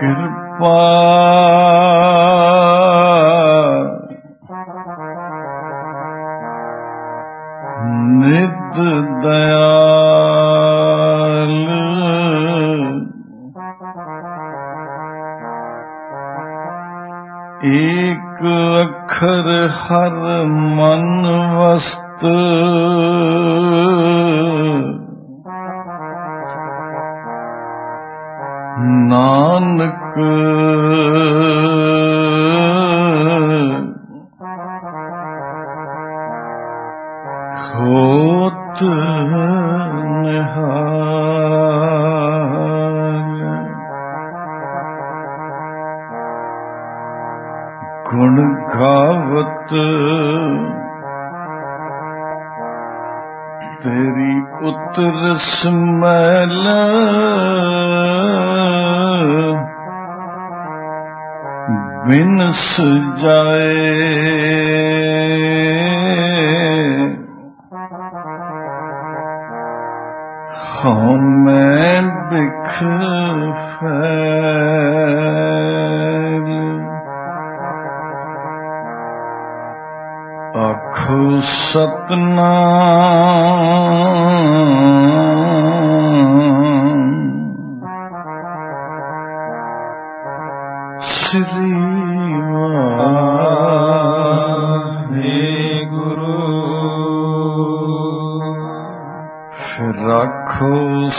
ਕਿਰਪਾ ਨਿਤ ਦਇਆਲ ਏਕ ਅੱਖਰ ਹਰ ਮਨ ਵਸਤ ਨਾਨਕ ਹੋਤ ਨਿਹਾਲ। ਗੁਣ ਗਾਵਤ ਤੇਰੀ ਉਤਰ ਸਮੈਲ ਬਿਨਸ ਜਾਏ ਹਉ ਮੈਂ ਬਿਖ ਫੈਲ। ਆਖੋ ਸਤਿਨਾਮ ਸ੍ਰੀ ਵਾਹਿਗੁਰੂ। ਫਿਰ ਆਖੋ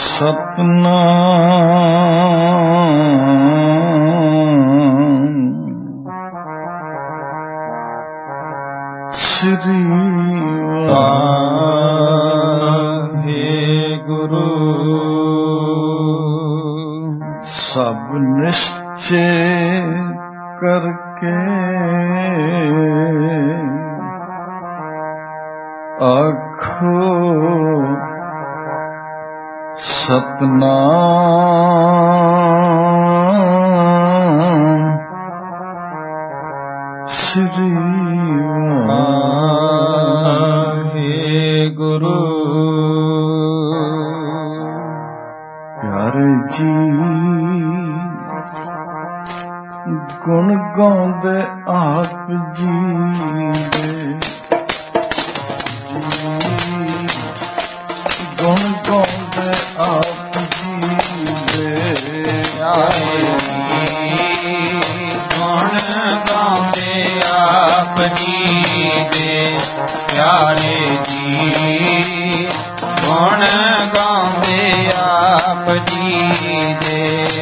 ਸਤਿਨਾਮ ਸ੍ਰੀ ਵਾਹਿਗੁਰੂ। ਸਭ ਨਿਸ਼ਚੇ ਕਰਕੇ ਆਖੋ ਸਤਿਨਾਮ ਸ੍ਰੀ ਵਾਹਿਗੁਰੂ। ਪਿਆਰੇ ਜੀ ਗੁਣ ਗਾਉਂਦੇ ਆਪ ਜੀ ਦੇ ਗੁਣ ਗਾਉਂਦੇ ਆਪ ਜੀ ਦੇ ਆਏ ਗੁਣ ਗਾਉਂਦੇ ਆਪ ਜੀ ਦੇ ਪਿਆਰੇ ਜੀ ਗੁਣ ਗਾਉਂਦੇ ਆਪ ਜੀ ਦੇ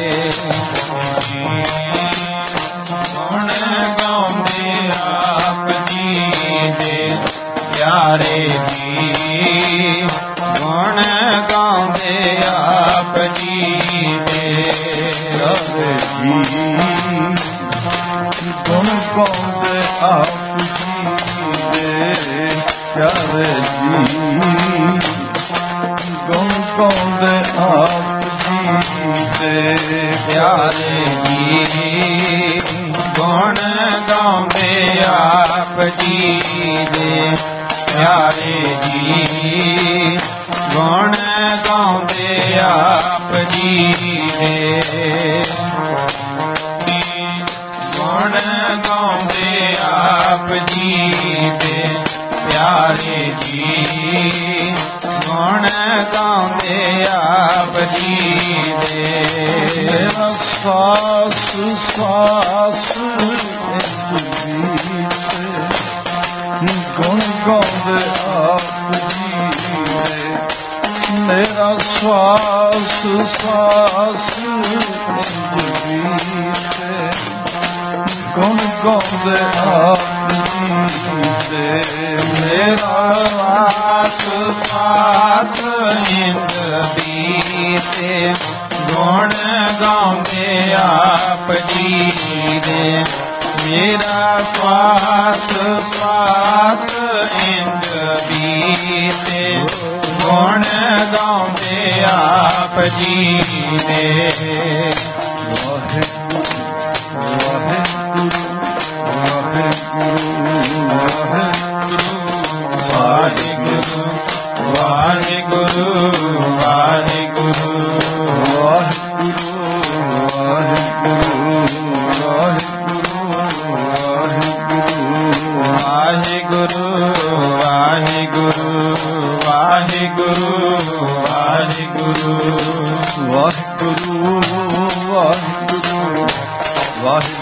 ਗੁਣ ਗਾਉਂਦੇ ਆਪ ਜੀ ਦੇ ਪਿਆਰੇ ਜੀ ਗੁਣ ਗਾਉਂਦੇ ਆਪ ਜੀ ਦੇ ਪਿਆਰੇ ਜੀ ਗੁਣ ਗਾਉਂਦੇ ਆਪ ਜੀ ਦੇ ਪਿਆਰੇ ਜੀ ਗੁਣ ਗਾਉਂਦੇ ਆਪ ਜੀ ਦੇ ਪਿਆਰੇ ਜੀ ਗੁਣ ਗਾਉਂਦੇ ਆਪ ਜੀ ਦੇ ਪਿਆਰੇ ਜੀ ਗੁਣ ਗਾਉਂਦੇ ਆਪ ਜੀ ਦੇ ਗੁਣ ਗਾਉਂਦੇ ਆਪ ਜੀ ਦੇ ਪਿਆਰੇ ਜੀ ਗੁਣ ਗਾਉਂਦੇ ਆਪ ਜੀ ਦੇ ਸਾਸ ਸਾਸ ਗੁਣ ਗਾਉਂਦੇ ਆਪ ਜੀ ਦੇ ਮੇਰਾ ਸਵਾਸ ਸਾਸ ਗੁਣ ਗਾਉਂਦੇ ਆਪ ਜੀ ਦੇ ਮੇਰਾ ਵਾਸ ਸਾਸ ਇੰਦ ਬੀਤੇ ਗੁਣ ਗਾਉਂਦੇ ਆਪ ਜੀ ਦੇ ਮੇਰਾ ਸਵਾਸ ਸਵਾਸ ਇੰਦ ਬੀਤੇ ਗੁਣ ਗਾਉਂਦੇ ਆਪ ਜੀ ਦੇ ਵਾਹਿਗੁਰੂ ਵਾਹਿਗੁਰੂ ਵਾਹਿਗੁਰੂ ਵਾਹਿਗੁਰੂ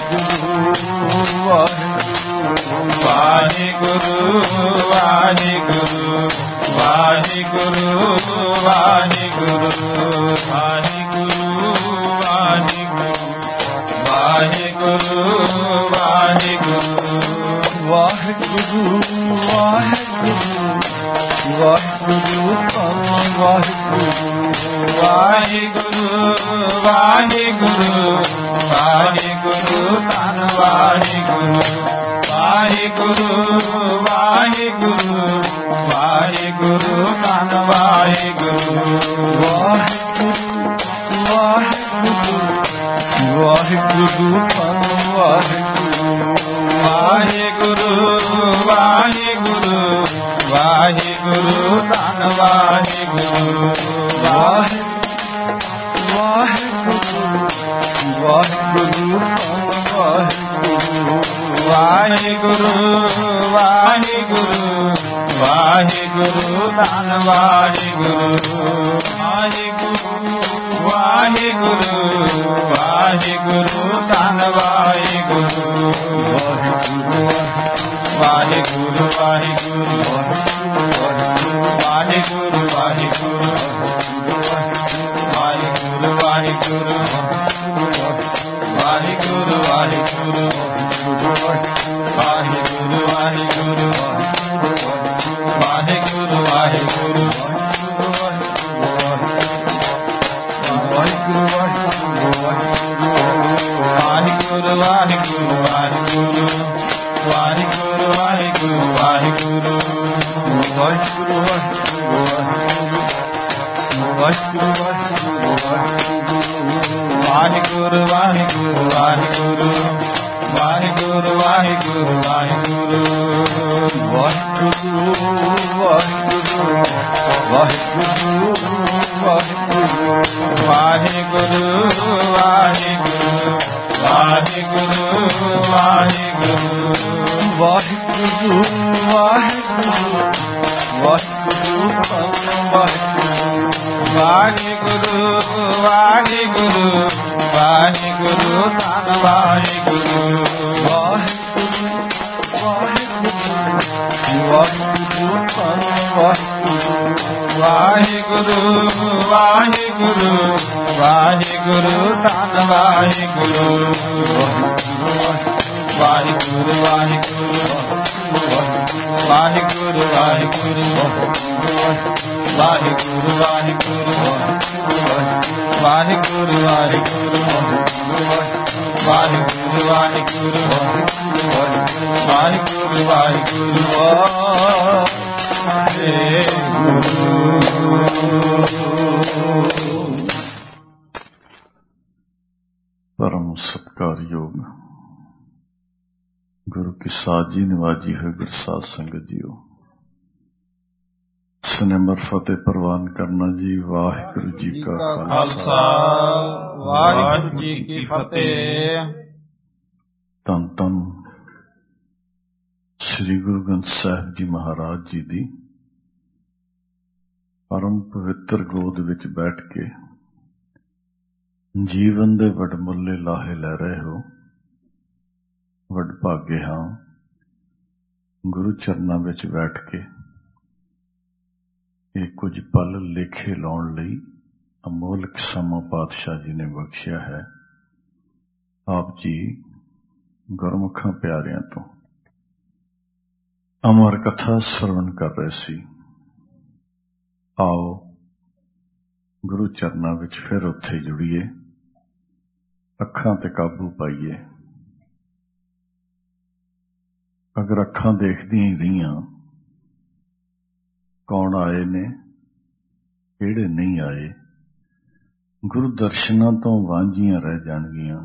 परम सत्कारयोग गुरु की साजी नवाजी है गुरु साध संगत जीओ सनेमर फतेह प्रवान करना जी। वाहिगुरु जी का खालसा वाहिगुरु जी की फतेह। धन धन श्री गुरु ग्रंथ साहिब जी महाराज जी दी परम पवित्र गोद विच बैठ के जीवन दे वडमुल्ले लाहे लै रहे हो। वडभागे हां गुरु चरनां विच बैठ के ये कुछ पल लेखे लाउण लई अमोलक समा पातशाह जी ने बख्शिया है। आप जी गुरमुखां प्यारियां तो अमर कथा श्रवण कर रहे सी। आओ गुरु चरनां विच फिर उत्थे जुड़िए, अखां ते काबू पाइए। अगर अखां देखदियां ही रहियां कौन आए ने किहड़े नहीं आए, गुरु दर्शनां तो वांझियां रह जाणगियां।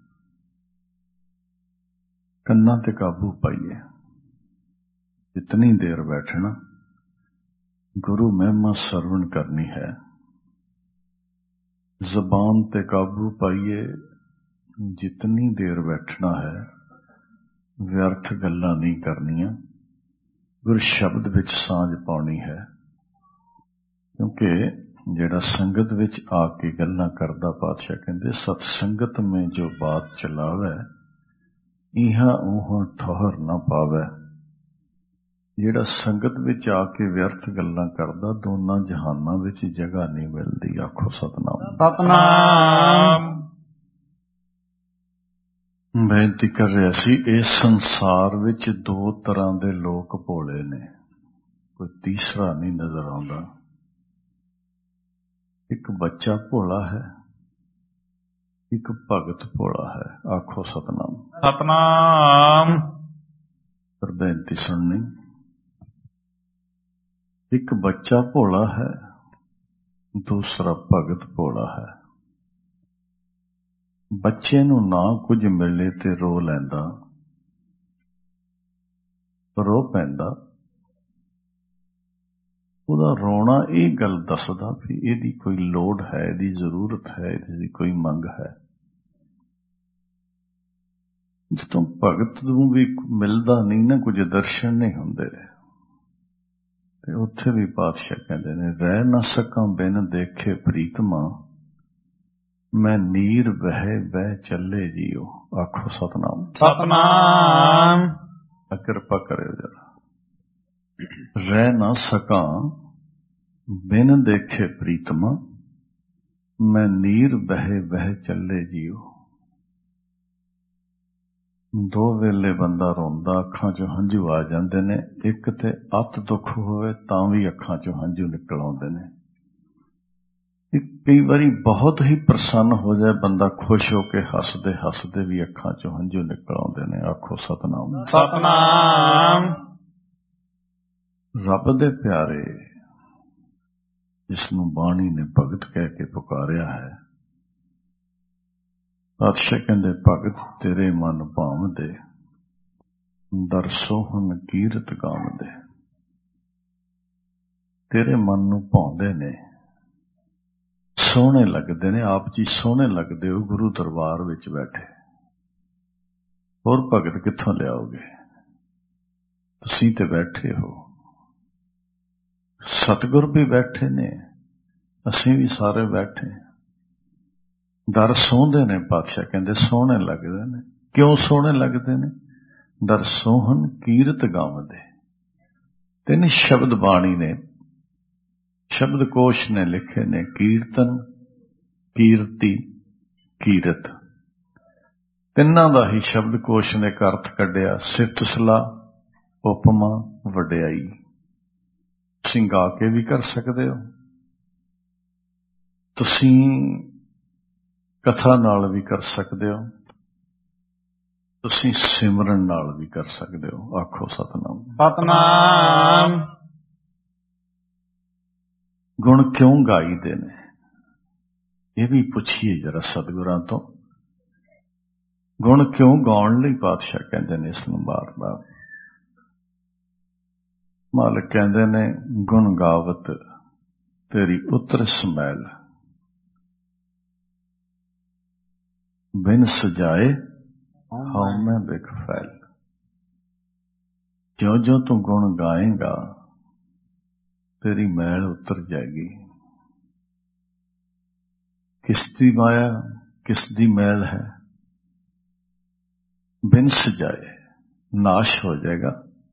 कन्नां ते काबू पाइए। जितनी देर बैठना गुरु महिमा सरवण करनी है। ज़बान ते काबू पाइए। जितनी देर बैठना है व्यर्थ गल्लां नहीं करनियां, गुरु शब्द विच सांझ पाउणी है। क्योंकि जिहड़ा संगत विच आके गल्लां करदा, पातशाह कहंदे सतसंगत में जो बात चलावे ਇਹਾਂ ਊਹਾਂ ਠੋਹਰ ਨਾ ਪਾਵੈ। ਜਿਹੜਾ ਸੰਗਤ ਵਿੱਚ ਆ ਕੇ ਵਿਅਰਥ ਗੱਲਾਂ ਕਰਦਾ, ਦੋਨਾਂ ਜਹਾਨਾਂ ਵਿੱਚ ਜਗ੍ਹਾ ਨਹੀਂ ਮਿਲਦੀ। ਆਖੋ ਸਤਨਾਮ। ਸਤਨਾਮ। ਬੇਨਤੀ ਕਰ ਰਿਹਾ ਸੀ, ਇਸ ਸੰਸਾਰ ਵਿੱਚ ਦੋ ਤਰ੍ਹਾਂ ਦੇ ਲੋਕ ਭੋਲੇ ਨੇ, ਕੋਈ ਤੀਸਰਾ ਨਹੀਂ ਨਜ਼ਰ ਆਉਂਦਾ। ਇੱਕ ਬੱਚਾ ਭੋਲਾ ਹੈ, ਇੱਕ ਭਗਤ ਭੋਲਾ ਹੈ। ਆਖੋ ਸਤਨਾਮ। ਸਤਨਾਮ। ਪਰ ਬੇਨਤੀ ਸੁਣਨੀ, ਇੱਕ ਬੱਚਾ ਭੋਲਾ ਹੈ, ਦੂਸਰਾ ਭਗਤ ਭੋਲਾ ਹੈ। ਬੱਚੇ ਨੂੰ ਨਾ ਕੁਝ ਮਿਲੇ ਤੇ ਰੋ ਲੈਂਦਾ, ਰੋ ਪੈਂਦਾ। ਉਹਦਾ ਰੋਣਾ ਇਹ ਗੱਲ ਦੱਸਦਾ ਵੀ ਇਹਦੀ ਕੋਈ ਲੋੜ ਹੈ, ਇਹਦੀ ਜ਼ਰੂਰਤ ਹੈ, ਇਹਦੀ ਕੋਈ ਮੰਗ ਹੈ। ਜਦੋਂ ਭਗਤ ਨੂੰ ਵੀ ਮਿਲਦਾ ਨਹੀਂ ਨਾ ਕੁਝ, ਦਰਸ਼ਨ ਨਹੀਂ ਹੁੰਦੇ, ਤੇ ਉੱਥੇ ਵੀ ਪਾਤਸ਼ਾਹ ਕਹਿੰਦੇ ਨੇ, ਰਹਿ ਨਾ ਸਕਾਂ ਬਿਨ ਦੇਖੇ ਪ੍ਰੀਤਮਾ, ਮੈਂ ਨੀਰ ਵਹਿ ਵਹਿ ਚੱਲੇ ਜੀਓ। ਆਖੋ ਸਤਨਾਮ। ਸਤਨਾਮ। ਕਿਰਪਾ ਕਰਿਓ ਜਰਾ। ਰਹਿ ਨਾ ਸਕਾਂ ਬਿਨ ਦੇਖੇ ਪ੍ਰੀਤਮਾ, ਮੈਂ ਨੀਰ ਵਹਿ ਵਹਿ ਚੱਲੇ ਜੀਓ। ਦੋ ਵੇਲੇ ਬੰਦਾ ਰੋਂਦਾ, ਅੱਖਾਂ ਚੋਂ ਹੰਝੂ ਆ ਜਾਂਦੇ ਨੇ। ਇੱਕ ਤੇ ਅਤ ਦੁੱਖ ਹੋਵੇ ਤਾਂ ਵੀ ਅੱਖਾਂ ਚੋਂ ਹੰਝੂ ਨਿਕਲ ਆਉਂਦੇ ਨੇ। ਕਈ ਵਾਰੀ ਬਹੁਤ ਹੀ ਪ੍ਰਸੰਨ ਹੋ ਜਾਏ ਬੰਦਾ, ਖੁਸ਼ ਹੋ ਕੇ ਹੱਸਦੇ ਹੱਸਦੇ ਵੀ ਅੱਖਾਂ ਚੋਂ ਹੰਝੂ ਨਿਕਲ ਆਉਂਦੇ ਨੇ। ਆਖੋ ਸਤਨਾਮ। ਸਤਨਾਮ। ਰੱਬ ਦੇ ਪਿਆਰੇ, ਜਿਸ ਨੂੰ ਬਾਣੀ ਨੇ ਭਗਤ ਕਹਿ ਕੇ ਪੁਕਾਰਿਆ ਹੈ, ਪਾਤਸ਼ਾਹ ਕਹਿੰਦੇ, ਭਗਤ ਤੇਰੇ ਮਨ ਭਾਵਦੇ, ਦਰ ਸੋਹਣ ਕੀਰਤ ਗਾਵਦੇ। ਤੇਰੇ ਮਨ ਨੂੰ ਭਾਉਂਦੇ ਨੇ, ਸੋਹਣੇ ਲੱਗਦੇ ਨੇ, ਆਪ ਜੀ ਸੋਹਣੇ ਲੱਗਦੇ ਹੋ ਗੁਰੂ ਦਰਬਾਰ ਵਿੱਚ ਬੈਠੇ। ਹੋਰ ਭਗਤ ਕਿੱਥੋਂ ਲਿਆਓਗੇ? ਤੁਸੀਂ ਤੇ ਬੈਠੇ ਹੋ, ਸਤਿਗੁਰ ਵੀ ਬੈਠੇ ਨੇ, ਅਸੀਂ ਵੀ ਸਾਰੇ ਬੈਠੇ। ਦਰ ਸੋਹੰਦੇ ਨੇ, ਪਾਤਸ਼ਾਹ ਕਹਿੰਦੇ ਸੋਹਣੇ ਲੱਗਦੇ ਨੇ। ਕਿਉਂ ਸੋਹਣੇ ਲੱਗਦੇ ਨੇ? ਦਰ ਸੋਹਣ ਕੀਰਤ ਗਾਵਦੇ। ਤਿੰਨ ਸ਼ਬਦ ਬਾਣੀ ਨੇ, ਸ਼ਬਦ ਕੋਸ਼ ਨੇ ਲਿਖੇ ਨੇ, ਕੀਰਤਨ, ਕੀਰਤੀ, ਕੀਰਤ। ਤਿੰਨਾਂ ਦਾ ਹੀ ਸ਼ਬਦ ਕੋਸ਼ ਨੇ ਅਰਥ ਕੱਢਿਆ, ਸਿਫਤ ਸਲਾਹ, ਉਪਮਾ, ਵਡਿਆਈ। ਤੁਸੀਂ ਗਾ ਕੇ ਵੀ ਕਰ ਸਕਦੇ ਹੋ, ਤੁਸੀਂ ਕਥਾ ਨਾਲ ਵੀ ਕਰ ਸਕਦੇ ਹੋ, ਤੁਸੀਂ ਸਿਮਰਨ ਨਾਲ ਵੀ ਕਰ ਸਕਦੇ ਹੋ। ਆਖੋ ਸਤਨਾਮ। ਸਤਨਾਮ। ਗੁਣ ਕਿਉਂ ਗਾਈਦੇ ਨੇ, ਇਹ ਵੀ ਪੁੱਛੀਏ ਜਰਾ ਸਤਿਗੁਰਾਂ ਤੋਂ। ਗੁਣ ਕਿਉਂ ਗਾਉਣ ਲਈ ਪਾਤਸ਼ਾਹ ਕਹਿੰਦੇ ਨੇ ਇਸ ਨੂੰ ਬਾਰ-ਬਾਰ। ਮਾਲਕ ਕਹਿੰਦੇ ਨੇ, ਗੁਣ ਗਾਵਤ ਤੇਰੀ ਉਤਰ ਸਮੈਲ, ਬਿਨ ਸਜਾਏ ਹਉ ਮੈਂ ਬਿਖ ਫੈਲ। ਜਿਉਂ ਜਿਉਂ ਤੂੰ ਗੁਣ ਗਾਏਗਾ, ਤੇਰੀ ਮੈਲ ਉਤਰ ਜਾਏਗੀ। ਕਿਸ ਦੀ ਮਾਇਆ, ਕਿਸ ਦੀ ਮੈਲ ਹੈ? ਬਿਨ ਸਜਾਏ, ਨਾਸ਼ ਹੋ ਜਾਏਗਾ।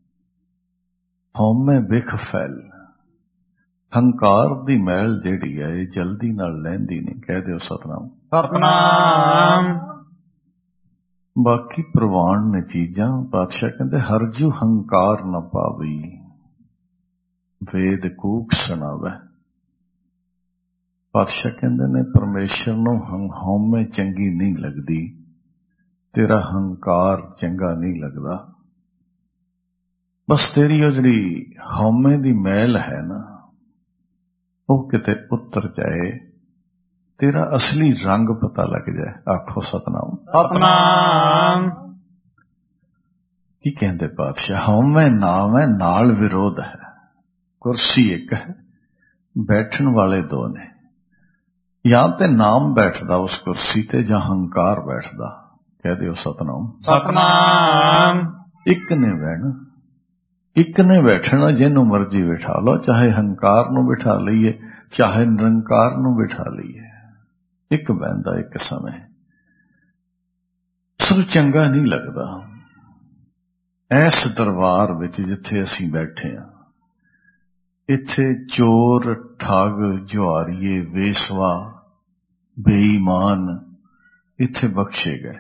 ਹਉਮੈ ਬਿਖ ਫੈਲ, ਹੰਕਾਰ ਦੀ ਮੈਲ ਜਿਹੜੀ ਹੈ ਇਹ ਜਲਦੀ ਨਾਲ ਲਹਿੰਦੀ ਨਹੀਂ। ਕਹਿ ਦਿਓ ਸਤਨਾਮ। ਸਤਨਾਮ। ਬਾਕੀ ਪ੍ਰਵਾਨ ਨੇ ਚੀਜ਼ਾਂ, ਪਾਤਸ਼ਾਹ ਕਹਿੰਦੇ ਹਰਜੂ ਹੰਕਾਰ ਨਾ ਪਾਵੀ, ਵੇਦ ਕੂਕ ਸੁਣਾਵੇ। ਪਾਤਸ਼ਾਹ ਕਹਿੰਦੇ ਨੇ ਪਰਮੇਸ਼ਰ ਨੂੰ ਹਉਮੈ ਚੰਗੀ ਨਹੀਂ ਲੱਗਦੀ, ਤੇਰਾ ਹੰਕਾਰ ਚੰਗਾ ਨਹੀਂ ਲੱਗਦਾ। ਬਸ ਤੇਰੀ ਉਹ ਜਿਹੜੀ ਹਉਮੈ ਦੀ ਮੈਲ ਹੈ ਨਾ, ਉਹ ਕਿਤੇ ਉਤਰ ਜਾਏ, ਤੇਰਾ ਅਸਲੀ ਰੰਗ ਪਤਾ ਲੱਗ ਜਾਏ। ਆਖੋ ਸਤਨਾਮ। ਸਤਨਾਮ। ਕੀ ਕਹਿੰਦੇ ਪਾਤਸ਼ਾਹ? ਹਉਮੈ ਨਾਮ ਹੈ, ਨਾਲ ਵਿਰੋਧ ਹੈ। ਕੁਰਸੀ ਇੱਕ ਹੈ, ਬੈਠਣ ਵਾਲੇ ਦੋ ਨੇ। ਜਾਂ ਤੇ ਨਾਮ ਬੈਠਦਾ ਉਸ ਕੁਰਸੀ ਤੇ, ਜਾਂ ਹੰਕਾਰ ਬੈਠਦਾ। ਕਹਿ ਦਿਓ ਸਤਨਾਮ। ਸਤਨਾਮ। ਇੱਕ ਨੇ ਬਹਿਣਾ, ਇੱਕ ਨੇ ਬੈਠਣਾ। ਜਿਹਨੂੰ ਮਰਜ਼ੀ ਬਿਠਾ ਲਓ, ਚਾਹੇ ਹੰਕਾਰ ਨੂੰ ਬਿਠਾ ਲਈਏ, ਚਾਹੇ ਨਿਰੰਕਾਰ ਨੂੰ ਬਿਠਾ ਲਈਏ। ਇੱਕ ਬਹਿੰਦਾ ਇੱਕ ਸਮੇਂ। ਉਸ ਨੂੰ ਚੰਗਾ ਨਹੀਂ ਲੱਗਦਾ। ਇਸ ਦਰਬਾਰ ਵਿੱਚ ਜਿੱਥੇ ਅਸੀਂ ਬੈਠੇ ਹਾਂ, ਇੱਥੇ ਚੋਰ, ਠੱਗ, ਜੁਆਰੀਏ, ਵੇਸਵਾ, ਬੇਈਮਾਨ ਇੱਥੇ ਬਖਸ਼ੇ ਗਏ,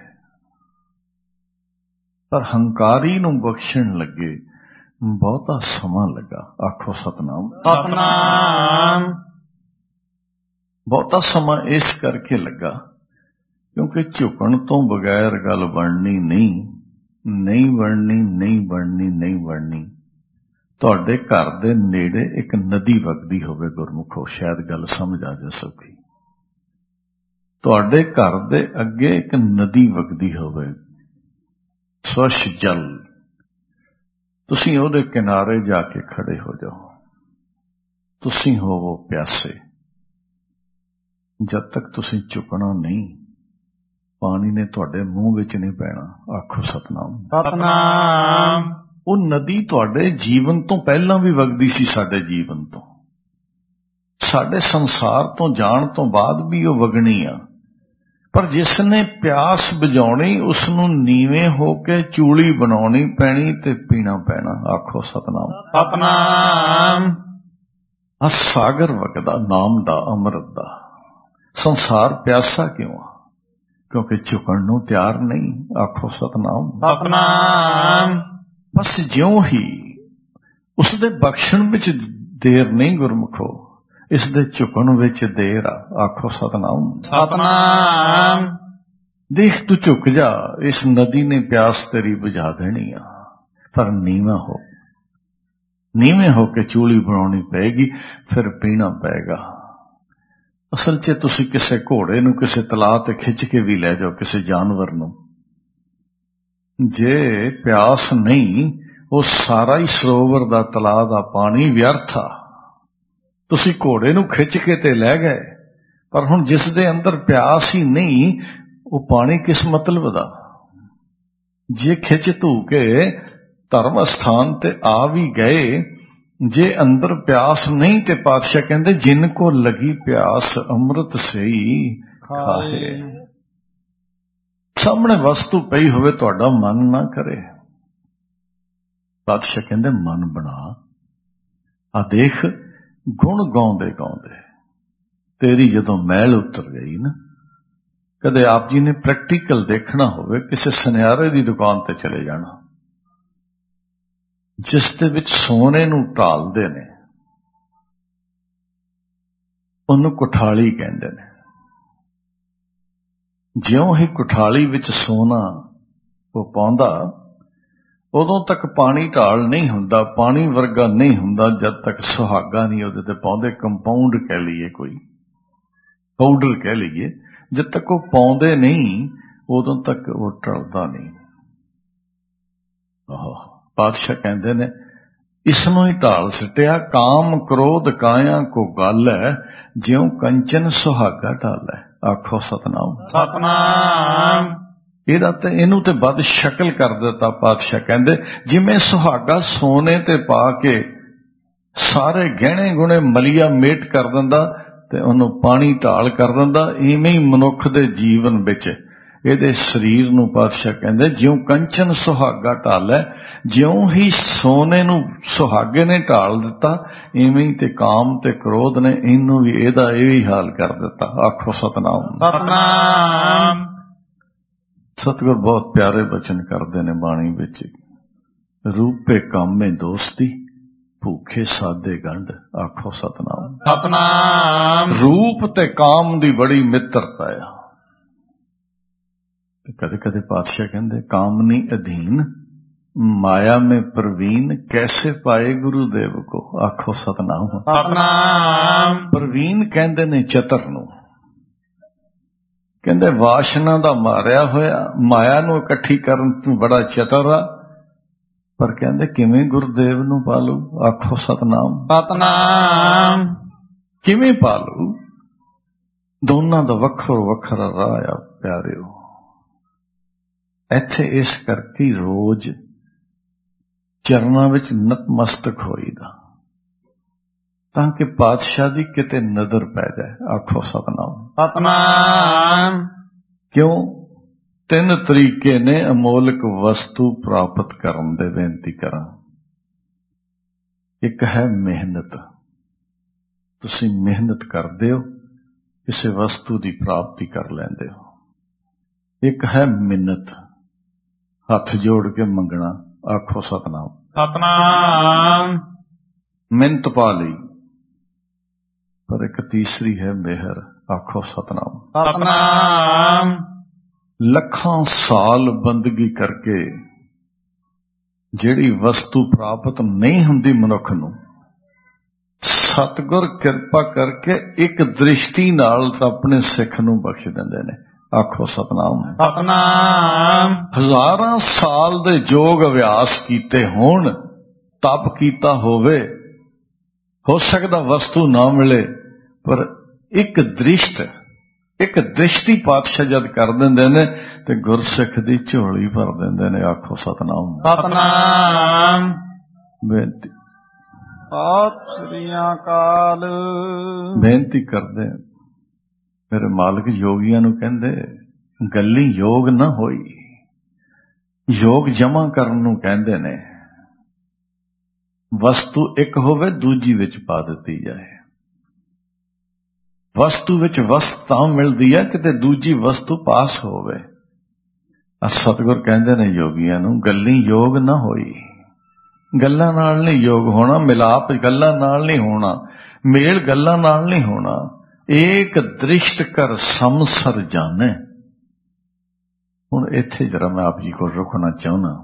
ਪਰ ਹੰਕਾਰੀ ਨੂੰ ਬਖਸ਼ਣ ਲੱਗੇ ਬਹੁਤਾ ਸਮਾਂ ਲੱਗਾ। ਆਖੋ ਸਤਨਾਮ। ਸਤਨਾਮ। ਬਹੁਤਾ ਸਮਾਂ ਇਸ ਕਰਕੇ ਲੱਗਾ ਕਿਉਂਕਿ ਝੁਕਣ ਤੋਂ ਬਗੈਰ ਗੱਲ ਬਣਨੀ ਨਹੀਂ ਬਣਨੀ। ਤੁਹਾਡੇ ਘਰ ਦੇ ਨੇੜੇ ਇੱਕ ਨਦੀ ਵਗਦੀ ਹੋਵੇ ਗੁਰਮੁਖੋ, ਸ਼ਾਇਦ ਗੱਲ ਸਮਝ ਆ ਜਾ ਸਕੀ। ਤੁਹਾਡੇ ਘਰ ਦੇ ਅੱਗੇ ਇੱਕ ਨਦੀ ਵਗਦੀ ਹੋਵੇ, ਸਵੱਛ ਜਲ, ਤੁਸੀਂ ਉਹਦੇ ਕਿਨਾਰੇ ਜਾ ਕੇ ਖੜੇ ਹੋ ਜਾਓ। ਤੁਸੀਂ ਹੋਵੋ ਪਿਆਸੇ। ਜਦ ਤੱਕ ਤੁਸੀਂ ਝੁਕਣਾ ਨਹੀਂ, ਪਾਣੀ ਨੇ ਤੁਹਾਡੇ ਮੂੰਹ ਵਿੱਚ ਨਹੀਂ ਪੈਣਾ। ਆਖੋ ਸਤਨਾਮ। ਸਤਨਾਮ। ਉਹ ਨਦੀ ਤੁਹਾਡੇ ਜੀਵਨ ਤੋਂ ਪਹਿਲਾਂ ਵੀ ਵਗਦੀ ਸੀ, ਸਾਡੇ ਜੀਵਨ ਤੋਂ, ਸਾਡੇ ਸੰਸਾਰ ਤੋਂ ਜਾਣ ਤੋਂ ਬਾਅਦ ਵੀ ਉਹ ਵਗਣੀ ਆ। ਪਰ ਜਿਸ ਨੇ ਪਿਆਸ ਬੁਝਾਉਣੀ, ਉਸ ਨੂੰ ਨੀਵੇਂ ਹੋ ਕੇ ਚੂਲੀ ਬਣਾਉਣੀ ਪੈਣੀ ਤੇ ਪੀਣਾ ਪੈਣਾ। ਆਖੋ ਸਤਨਾਮ। ਸਤਨਾਮ। ਆ ਸਾਗਰ ਵਗਦਾ ਨਾਮ ਦਾ, ਅੰਮ੍ਰਿਤ ਦਾ। ਸੰਸਾਰ ਪਿਆਸਾ ਕਿਉਂ ਆ? ਕਿਉਂਕਿ ਝੁਕਣ ਨੂੰ ਤਿਆਰ ਨਹੀਂ। ਆਖੋ ਸਤਨਾਮ। ਸਤਨਾਮ। ਬਸ ਜਿਉਂ ਹੀ ਉਸ ਦੇ ਬਖਸ਼ਣ ਵਿੱਚ ਦੇਰ ਨਹੀਂ ਗੁਰਮੁਖੋ, ਇਸ ਦੇ ਝੁਕਣ ਵਿੱਚ ਦੇਰ ਆ। ਆਖੋ ਸਤਨਾਮ। ਸਤਨਾਮ। ਦੇਖ ਤੂੰ ਝੁਕ ਜਾ, ਇਸ ਨਦੀ ਨੇ ਪਿਆਸ ਤੇਰੀ ਬੁਝਾ ਦੇਣੀ ਆ, ਪਰ ਨੀਵੇਂ ਹੋ ਕੇ ਚੂਲੀ ਬਣਾਉਣੀ ਪਏਗੀ, ਫਿਰ ਪੀਣਾ ਪਏਗਾ। ਅਸਲ 'ਚ ਤੁਸੀਂ ਕਿਸੇ ਘੋੜੇ ਨੂੰ ਕਿਸੇ ਤਲਾਅ ਤੇ ਖਿੱਚ ਕੇ ਵੀ ਲੈ ਜਾਓ, ਕਿਸੇ ਜਾਨਵਰ ਨੂੰ, ਜੇ ਪਿਆਸ ਨਹੀਂ, ਉਹ ਸਾਰਾ ਹੀ ਸਰੋਵਰ ਦਾ, ਤਲਾਅ ਦਾ ਪਾਣੀ ਵਿਅਰਥ ਆ। ਤੁਸੀਂ ਘੋੜੇ ਨੂੰ ਖਿੱਚ ਕੇ ਤੇ ਲੈ ਗਏ, ਪਰ ਹੁਣ ਜਿਸ ਦੇ ਅੰਦਰ ਪਿਆਸ ਹੀ ਨਹੀਂ, ਉਹ ਪਾਣੀ ਕਿਸ ਮਤਲਬ ਦਾ? ਜੇ ਖਿੱਚ ਧੂ ਕੇ ਧਰਮ ਸਥਾਨ ਤੇ ਆ ਵੀ ਗਏ, ਜੇ ਅੰਦਰ ਪਿਆਸ ਨਹੀਂ, ਤੇ ਪਾਤਸ਼ਾਹ ਕਹਿੰਦੇ ਜਿਨ ਕੋ ਲਗੀ ਪਿਆਸ ਅੰਮ੍ਰਿਤ ਸਈ ਖਾਏ। ਸਾਹਮਣੇ ਵਸਤੂ ਪਈ ਹੋਵੇ, ਤੁਹਾਡਾ ਮਨ ਨਾ ਕਰੇ। ਪਾਤਸ਼ਾਹ ਕਹਿੰਦੇ ਮਨ ਬਣਾ। ਆ ਦੇਖ, ਗੁਣ ਗਾਉਂਦੇ ਗਾਉਂਦੇ ਤੇਰੀ ਜਦੋਂ ਮੈਲ ਉਤਰ ਗਈ ਨਾ, ਕਦੇ ਆਪ ਜੀ ਨੇ ਪ੍ਰੈਕਟੀਕਲ ਦੇਖਣਾ ਹੋਵੇ, ਕਿਸੇ ਸੁਨਿਆਰੇ ਦੀ ਦੁਕਾਨ ਤੇ ਚਲੇ ਜਾਣਾ, ਜਿਸ ਦੇ ਵਿੱਚ ਸੋਨੇ ਨੂੰ ਢਾਲਦੇ ਨੇ, ਉਹਨੂੰ ਕੁਠਾਲੀ ਕਹਿੰਦੇ ਨੇ। ਜਿਉਂ ਹੀ ਕੁਠਾਲੀ ਵਿੱਚ ਸੋਨਾ ਉਹ ਪਾਉਂਦਾ, ਉਦੋਂ ਤੱਕ ਪਾਣੀ ਢਾਲ ਨਹੀਂ ਹੁੰਦਾ, ਪਾਣੀ ਵਰਗਾ ਨਹੀਂ ਹੁੰਦਾ, ਜਦ ਤੱਕ ਸੁਹਾਗਾ ਨਹੀਂ ਉਹਦੇ ਤੇ ਪਾਉਂਦੇ। ਕੰਪਾਊਂਡ ਕਹਿ ਲਈਏ, ਕੋਈ ਪਾਊਡਰ ਕਹਿ ਲਈਏ, ਜਦ ਤੱਕ ਉਹ ਪਾਉਂਦੇ ਨਹੀਂ, ਉਦੋਂ ਤੱਕ ਉਹ ਢਲਦਾ ਨਹੀਂ। ਪਾਤਸ਼ਾਹ ਕਹਿੰਦੇ ਨੇ ਇਸ ਨੂੰ ਹੀ ਢਾਲ ਸਿੱਟਿਆ, ਕਾਮ ਕ੍ਰੋਧ ਕਾਇਆ ਕੋ ਗੱਲ ਹੈ, ਜਿਉਂ ਕੰਚਨ ਸੁਹਾਗਾ ਢਾਲੈ। ਆਖੋ ਸਤਨਾਮ। ਸਤਨਾਮ। ਇਹਨੂੰ ਤੇ ਵੱਧ ਸ਼ਕਲ ਕਰ ਦਿੱਤਾ ਪਾਤਸ਼ਾਹ ਕਹਿੰਦੇ, ਜਿਵੇਂ ਸੁਹਾਗਾ ਸੋਨੇ ਤੇ ਪਾ ਕੇ ਸਾਰੇ ਗਹਿਣੇ ਗੁਣੇ ਮਲੀਆ ਮੇਟ ਕਰ ਦਿੰਦਾ ਤੇ ਉਹਨੂੰ ਪਾਣੀ ਢਾਲ ਕਰ ਦਿੰਦਾ, ਇਵੇਂ ਹੀ ਮਨੁੱਖ ਦੇ ਜੀਵਨ ਵਿੱਚ ਇਹਦੇ ਸਰੀਰ ਨੂੰ ਪਾਤਸ਼ਾਹ ਕਹਿੰਦੇ ਜਿਉਂ ਕੰਚਨ ਸੁਹਾਗਾ ਢਾਲੈ, ਜਿਉਂ ਹੀ ਸੋਨੇ ਨੂੰ ਸੁਹਾਗੇ ਨੇ ਢਾਲ ਦਿੱਤਾ, ਇਵੇਂ ਹੀ ਤੇ ਕਾਮ ਤੇ ਕ੍ਰੋਧ ਨੇ ਇਹਨੂੰ ਵੀ ਇਹਦਾ ਇਹ ਹੀ ਹਾਲ ਕਰ ਦਿੱਤਾ। ਆਖੋ ਸਤਨਾਮ। ਸਤਨਾਮ। ਸਤਿਗੁਰ ਬਹੁਤ ਪਿਆਰੇ ਬਚਨ ਕਰਦੇ ਨੇ ਬਾਣੀ ਵਿੱਚ, ਰੂਪੇ ਕਾਮੇ ਦੋਸਤੀ, ਭੂਖੇ ਸਾਦੇ ਗੰਢ। ਆਖੋ ਸਤਨਾਮ। ਸਤਨਾਮ। ਰੂਪ ਤੇ ਕਾਮ ਦੀ ਬੜੀ ਮਿੱਤਰਤਾ ਆ। ਕਦੇ ਕਦੇ ਪਾਤਸ਼ਾਹ ਕਹਿੰਦੇ ਕਾਮਨੀ ਅਧੀਨ, ਮਾਇਆ ਮੇ ਪ੍ਰਵੀਨ, ਕੈਸੇ ਪਾਏ ਗੁਰੂਦੇਵ ਕੋ। ਆਖੋ ਸਤਨਾਮ। ਸਤਨਾਮ। ਪ੍ਰਵੀਨ ਕਹਿੰਦੇ ਨੇ ਚਤਰ ਨੂੰ, ਕਹਿੰਦੇ ਵਾਸ਼ਨਾ ਦਾ ਮਾਰਿਆ ਹੋਇਆ, ਮਾਇਆ ਨੂੰ ਇਕੱਠੀ ਕਰਨ ਤੋਂ ਬੜਾ ਚਤਰ ਆ, ਪਰ ਕਹਿੰਦੇ ਕਿਵੇਂ ਗੁਰਦੇਵ ਨੂੰ ਪਾਲੂ। ਆਖੋ ਸਤਨਾਮ। ਸਤਨਾਮ। ਕਿਵੇਂ ਪਾਲੂ? ਦੋਨਾਂ ਦਾ ਵੱਖੋ ਵੱਖਰਾ ਰਾਹ ਆ ਪਿਆਰਿਓ। ਇੱਥੇ ਇਸ ਕਰਕੇ ਰੋਜ਼ ਚਰਨਾਂ ਵਿੱਚ ਨਤਮਸਤਕ ਹੋਈਦਾ, ਤਾਂ ਕਿ ਪਾਤਸ਼ਾਹ ਦੀ ਕਿਤੇ ਨਜ਼ਰ ਪੈ ਜਾਏ। ਆਖੋ ਸਤਨਾਮ। ਸਤਨਾਮ। ਕਿਉਂ? 3 ਤਰੀਕੇ ਨੇ ਅਮੋਲਕ ਵਸਤੂ ਪ੍ਰਾਪਤ ਕਰਨ ਦੇ, ਬੇਨਤੀ ਕਰਾਂ। ਇੱਕ ਹੈ ਮਿਹਨਤ, ਤੁਸੀਂ ਮਿਹਨਤ ਕਰਦੇ ਹੋ, ਕਿਸੇ ਵਸਤੂ ਦੀ ਪ੍ਰਾਪਤੀ ਕਰ ਲੈਂਦੇ ਹੋ। ਇੱਕ ਹੈ ਮਿੰਨਤ, ਹੱਥ ਜੋੜ ਕੇ ਮੰਗਣਾ, ਆਖੋ ਸਤਨਾਮ। ਸਤਨਾਮ। ਮਿੰਨਤ ਪਾ ਲਈ। ਪਰ ਇੱਕ ਤੀਸਰੀ ਹੈ ਮਿਹਰ, ਆਖੋ ਸਤਨਾਮ। ਸਤਨਾਮ। ਲੱਖਾਂ ਸਾਲ ਬੰਦਗੀ ਕਰਕੇ ਜਿਹੜੀ ਵਸਤੂ ਪ੍ਰਾਪਤ ਨਹੀਂ ਹੁੰਦੀ ਮਨੁੱਖ ਨੂੰ, ਸਤਿਗੁਰ ਕਿਰਪਾ ਕਰਕੇ ਇੱਕ ਦ੍ਰਿਸ਼ਟੀ ਨਾਲ ਆਪਣੇ ਸਿੱਖ ਨੂੰ ਬਖਸ਼ ਦਿੰਦੇ ਨੇ, ਆਖੋ ਸਤਨਾਮ। ਸਤਨਾਮ। ਹਜ਼ਾਰਾਂ ਸਾਲ ਦੇ ਯੋਗ ਅਭਿਆਸ ਕੀਤੇ ਹੋਣ, ਤਪ ਕੀਤਾ ਹੋਵੇ, ਹੋ ਸਕਦਾ ਵਸਤੂ ਨਾ ਮਿਲੇ, ਪਰ ਇੱਕ ਦ੍ਰਿਸ਼ਟੀ ਪਾਤਸ਼ਾਹ ਜਦ ਕਰ ਦਿੰਦੇ ਨੇ ਤੇ ਗੁਰਸਿੱਖ ਦੀ ਝੋਲੀ ਭਰ ਦਿੰਦੇ ਨੇ, ਆਖੋ ਸਤਨਾਮ। ਸਤਨਾਮ। ਬੇਨਤੀ ਸਤਿ ਸ੍ਰੀ ਅਕਾਲ। ਬੇਨਤੀ ਕਰਦੇ, ਮੇਰੇ ਮਾਲਕ ਯੋਗੀਆਂ ਨੂੰ ਕਹਿੰਦੇ, ਗੱਲੀ ਯੋਗ ਨਾ ਹੋਈ, ਯੋਗ ਜਮਾ ਕਰਨ ਨੂੰ ਕਹਿੰਦੇ ਨੇ। ਵਸਤੂ ਇੱਕ ਹੋਵੇ, ਦੂਜੀ ਵਿੱਚ ਪਾ ਦਿੱਤੀ ਜਾਏ। ਵਸਤੂ ਵਿੱਚ ਵਸਤ ਤਾਂ ਮਿਲਦੀ ਹੈ ਕਿਤੇ ਦੂਜੀ ਵਸਤੂ ਪਾਸ ਹੋਵੇ। ਸਤਿਗੁਰ ਕਹਿੰਦੇ ਨੇ ਯੋਗੀਆਂ ਨੂੰ, ਗੱਲੀ ਯੋਗ ਨਾ ਹੋਈ। ਗੱਲਾਂ ਨਾਲ ਨਹੀਂ ਯੋਗ ਹੋਣਾ, ਮਿਲਾਪ ਗੱਲਾਂ ਨਾਲ ਨਹੀਂ ਹੋਣਾ, ਮੇਲ ਗੱਲਾਂ ਨਾਲ ਨਹੀਂ ਹੋਣਾ। ਏਕ ਦ੍ਰਿਸ਼ਟ ਕਰ ਸਮਸਰ ਜਾਣੇ। ਹੁਣ ਇੱਥੇ ਜਰਾ ਮੈਂ ਆਪ ਜੀ ਕੋਲ ਰੁਕਣਾ ਚਾਹੁੰਦਾ।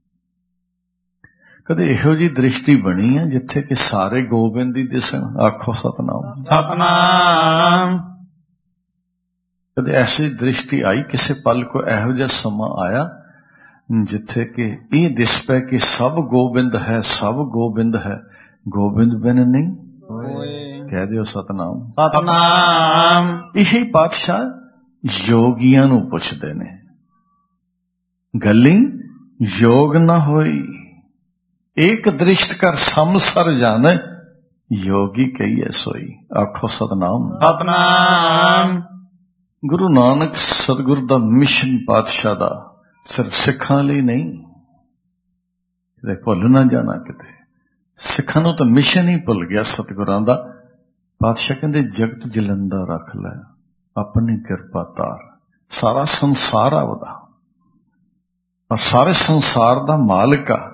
ਕਦੇ ਇਹੋ ਜਿਹੀ ਦ੍ਰਿਸ਼ਟੀ ਬਣੀ ਹੈ ਜਿੱਥੇ ਕਿ ਸਾਰੇ ਗੋਬਿੰਦ ਦੀ ਦਿਸਣ, ਆਖੋ ਸਤਨਾਮ। ਸਤਨਾਮ। ਕਦੇ ਐਸੀ ਦ੍ਰਿਸ਼ਟੀ ਆਈ, ਕਿਸੇ ਪਲ ਕੋ ਇਹੋ ਜਿਹਾ ਸਮਾਂ ਆਇਆ ਜਿੱਥੇ ਕਿ ਇਹ ਦਿਸ ਪੈ ਕਿ ਸਭ ਗੋਬਿੰਦ ਹੈ, ਸਭ ਗੋਬਿੰਦ ਹੈ, ਗੋਬਿੰਦ ਬਿਨ ਨਹੀਂ ਹੋਏ। ਕਹਿ ਦਿਓ ਸਤਨਾਮ। ਸਤਨਾਮ। ਇਹੀ ਪਾਤਸ਼ਾਹ ਯੋਗੀਆਂ ਨੂੰ ਪੁੱਛਦੇ ਨੇ, ਗੱਲੀ ਯੋਗ ਨਾ ਹੋਈ, ਏਕ ਦ੍ਰਿਸ਼ਟ ਕਰ ਸਮਸਰ ਜਾਣੇ, ਯੋਗੀ ਕਹੀਏ ਸੋਈ, ਆਖੋ ਸਤਨਾਮ। ਸਤਨਾਮ। ਗੁਰੂ ਨਾਨਕ ਸਤਿਗੁਰ ਦਾ ਮਿਸ਼ਨ ਪਾਤਸ਼ਾਹ ਦਾ ਸਿਰਫ ਸਿੱਖਾਂ ਲਈ ਨਹੀਂ, ਕਿਤੇ ਭੁੱਲ ਨਾ ਜਾਣਾ। ਕਿਤੇ ਸਿੱਖਾਂ ਨੂੰ ਤਾਂ ਮਿਸ਼ਨ ਹੀ ਭੁੱਲ ਗਿਆ ਸਤਿਗੁਰਾਂ ਦਾ। ਪਾਤਸ਼ਾਹ ਕਹਿੰਦੇ, ਜਗਤ ਜਲੰਦਾ ਰੱਖ ਲੈ, ਆਪਣੀ ਕਿਰਪਾ ਧਾਰ। ਸਾਰਾ ਸੰਸਾਰ ਆ ਉਹਦਾ, ਔਰ ਸਾਰੇ ਸੰਸਾਰ ਦਾ ਮਾਲਕ ਆ।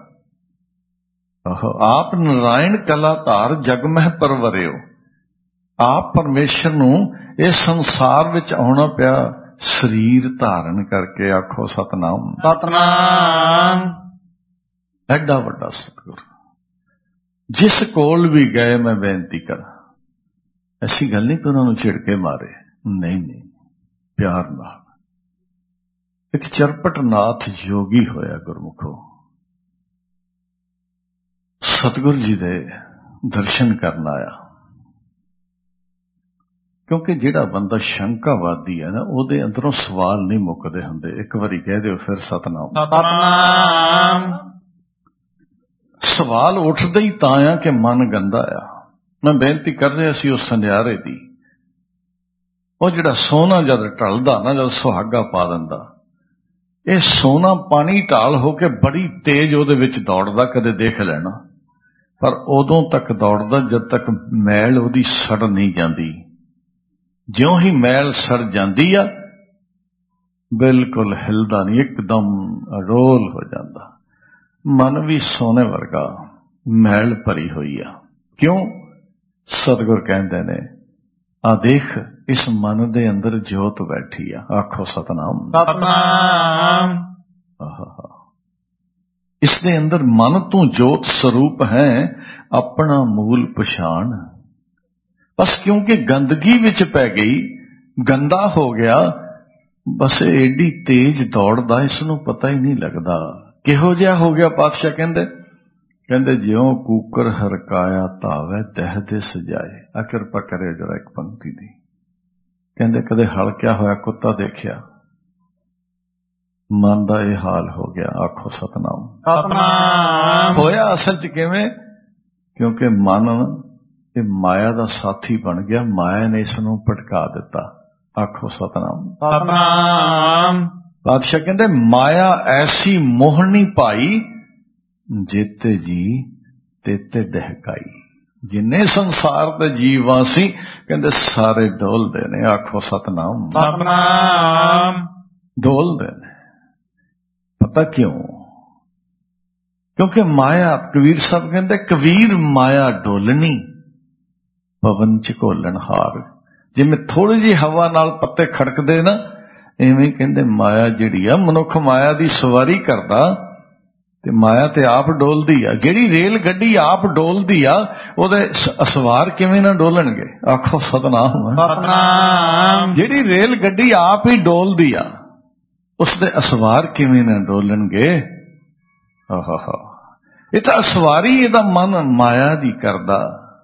ਆਪ ਨਾਰਾਇਣ ਕਲਾ ਧਾਰ, ਜਗ ਮਹਿ ਪਰਵਰਿਓ। ਆਪ ਪਰਮੇਸ਼ਰ ਨੂੰ ਇਸ ਸੰਸਾਰ ਵਿੱਚ ਆਉਣਾ ਪਿਆ, ਸਰੀਰ ਧਾਰਨ ਕਰਕੇ, ਆਖੋ ਸਤਨਾਮ। ਸਤਨਾਮ। ਐਡਾ ਵੱਡਾ ਸਤਿਗੁਰ, ਜਿਸ ਕੋਲ ਵੀ ਗਏ, ਮੈਂ ਬੇਨਤੀ ਕਰਾਂ, ਐਸੀ ਗੱਲ ਨਹੀਂ ਕਿ ਉਹਨਾਂ ਨੂੰ ਝਿੜਕੇ ਮਾਰੇ, ਨਹੀਂ, ਪਿਆਰ ਨਾਲ। ਇੱਕ ਚਰਪਟ ਨਾਥ ਯੋਗੀ ਹੋਇਆ ਗੁਰਮੁਖੋ, ਸਤਿਗੁਰ ਜੀ ਦੇ ਦਰਸ਼ਨ ਕਰਨ ਆਇਆ। ਕਿਉਂਕਿ ਜਿਹੜਾ ਬੰਦਾ ਸ਼ੰਕਾਵਾਦੀ ਹੈ ਨਾ, ਉਹਦੇ ਅੰਦਰੋਂ ਸਵਾਲ ਨਹੀਂ ਮੁੱਕਦੇ ਹੁੰਦੇ। ਇੱਕ ਵਾਰੀ ਕਹਿ ਦਿਓ ਫਿਰ ਸਤਨਾਮ। ਸਤਨਾਮ। ਸਵਾਲ ਉੱਠਦਾ ਹੀ ਤਾਂ ਆ ਕਿ ਮਨ ਗੰਦਾ ਆ। ਮੈਂ ਬੇਨਤੀ ਕਰ ਰਿਹਾ ਸੀ ਉਸ ਸੁਨਿਆਰੇ ਦੀ, ਉਹ ਜਿਹੜਾ ਸੋਨਾ ਜਦ ਢਲਦਾ ਨਾ, ਜਦ ਸੁਹਾਗਾ ਪਾ ਦਿੰਦਾ, ਇਹ ਸੋਨਾ ਪਾਣੀ ਢਾਲ ਹੋ ਕੇ ਬੜੀ ਤੇਜ਼ ਉਹਦੇ ਵਿੱਚ ਦੌੜਦਾ, ਕਦੇ ਦੇਖ ਲੈਣਾ। ਪਰ ਉਦੋਂ ਤੱਕ ਦੌੜਦਾ ਜਦ ਤੱਕ ਮੈਲ ਉਹਦੀ ਸੜ ਨਹੀਂ ਜਾਂਦੀ। ਜਿਉਂ ਹੀ ਮੈਲ ਸੜ ਜਾਂਦੀ ਆ, ਬਿਲਕੁਲ ਹਿਲਦਾ ਨਹੀਂ, ਇੱਕਦਮ ਅਡੋਲ ਹੋ ਜਾਂਦਾ। ਮਨ ਵੀ ਸੋਨੇ ਵਰਗਾ ਮੈਲ ਭਰੀ ਹੋਈ ਆ। ਕਿਉਂ? ਸਤਿਗੁਰ ਕਹਿੰਦੇ ਨੇ, ਆ ਦੇਖ, ਇਸ ਮਨ ਦੇ ਅੰਦਰ ਜੋਤ ਬੈਠੀ ਆ, ਆਖੋ ਸਤਨਾਮ। ਸਤਨਾਮ। ਇਸ ਦੇ ਅੰਦਰ ਮਨ ਤੂੰ ਜੋਤ ਸਰੂਪ ਹੈ, ਆਪਣਾ ਮੂਲ ਪਛਾਣ। ਬਸ ਕਿਉਂਕਿ ਗੰਦਗੀ ਵਿੱਚ ਪੈ ਗਈ, ਗੰਦਾ ਹੋ ਗਿਆ, ਬਸ ਏਡੀ ਤੇਜ਼ ਦੌੜਦਾ, ਇਸ ਨੂੰ ਪਤਾ ਹੀ ਨਹੀਂ ਲੱਗਦਾ। ਕਿਹੋ ਜਿਹਾ ਹੋ ਗਿਆ? ਪਾਤਸ਼ਾਹ ਕਹਿੰਦੇ ਜਿਉਂ ਕੂਕਰ ਹਰਕਾਇਆ ਧਾਵੇ ਤਹਿ ਦੇ ਸਜਾਏ। ਆ ਕਿਰਪਾ ਕਰਿਓ ਜਰਾ ਇੱਕ ਪੰਕਤੀ ਦੀ। ਕਹਿੰਦੇ ਕਦੇ ਹਲਕਿਆ ਹੋਇਆ ਕੁੱਤਾ ਦੇਖਿਆ? ਮਨ ਦਾ ਇਹ ਹਾਲ ਹੋ ਗਿਆ, ਆਖੋ ਸਤਨਾਮ। ਸਤਨਾਮ। ਹੋਇਆ ਅਸਲ 'ਚ ਕਿਵੇਂ? ਕਿਉਂਕਿ ਮਨ ਇਹ ਮਾਇਆ ਦਾ ਸਾਥੀ ਬਣ ਗਿਆ, ਮਾਇਆ ਨੇ ਇਸ ਨੂੰ ਭਟਕਾ ਦਿੱਤਾ, ਆਖੋ ਸਤਨਾਮ। ਸਤਨਾਮ। ਪਾਤਸ਼ਾਹ ਕਹਿੰਦੇ ਮਾਇਆ ਐਸੀ ਮੋਹਣੀ ਭਾਈ, ਜੇਤੇ ਜੀ ਤੇਤੇ ਡਹਿਕਾਈ। ਜਿੰਨੇ ਸੰਸਾਰ ਦੇ ਜੀਵਾਂ ਸੀ ਕਹਿੰਦੇ ਸਾਰੇ ਡੋਲਦੇ ਨੇ। ਆਖੋ ਸਤਨਾਮ। ਸਤਨਾਮ। ਡੋਲਦੇ ਨੇ। ਪਤਾ ਕਿਉਂ? ਕਿਉਂਕਿ ਮਾਇਆ, ਕਬੀਰ ਸਾਹਿਬ ਕਹਿੰਦੇ ਕਬੀਰ ਮਾਇਆ ਡੋਲਣੀ ਪਵਨ ਚ ਘੋਲਣ ਹਾਰ। ਜਿਵੇਂ ਥੋੜੀ ਜਿਹੀ ਹਵਾ ਨਾਲ ਪੱਤੇ ਖੜਕਦੇ ਨਾ, ਐਵੇਂ ਕਹਿੰਦੇ ਮਾਇਆ ਜਿਹੜੀ ਆ, ਮਨੁੱਖ ਮਾਇਆ ਦੀ ਸਵਾਰੀ ਕਰਦਾ ਤੇ ਮਾਇਆ ਤੇ ਆਪ ਡੋਲਦੀ ਆ। ਜਿਹੜੀ ਰੇਲ ਗੱਡੀ ਆਪ ਡੋਲਦੀ ਆ, ਉਹਦੇ ਅਸਵਾਰ ਕਿਵੇਂ ਨਾ ਡੋਲਣਗੇ? ਆਖੋ ਸਤਨਾਮ। ਸਤਨਾਮ। ਜਿਹੜੀ ਰੇਲ ਗੱਡੀ ਆਪ ਹੀ ਡੋਲਦੀ ਆ, ਉਸਦੇ ਅਸਵਾਰ ਕਿਵੇਂ ਨਾ ਡੋਲਣਗੇ? ਆਹਾ, ਇਹ ਤਾਂ ਅਸਵਾਰੀ ਇਹਦਾ ਮਨ ਮਾਇਆ ਦੀ ਕਰਦਾ।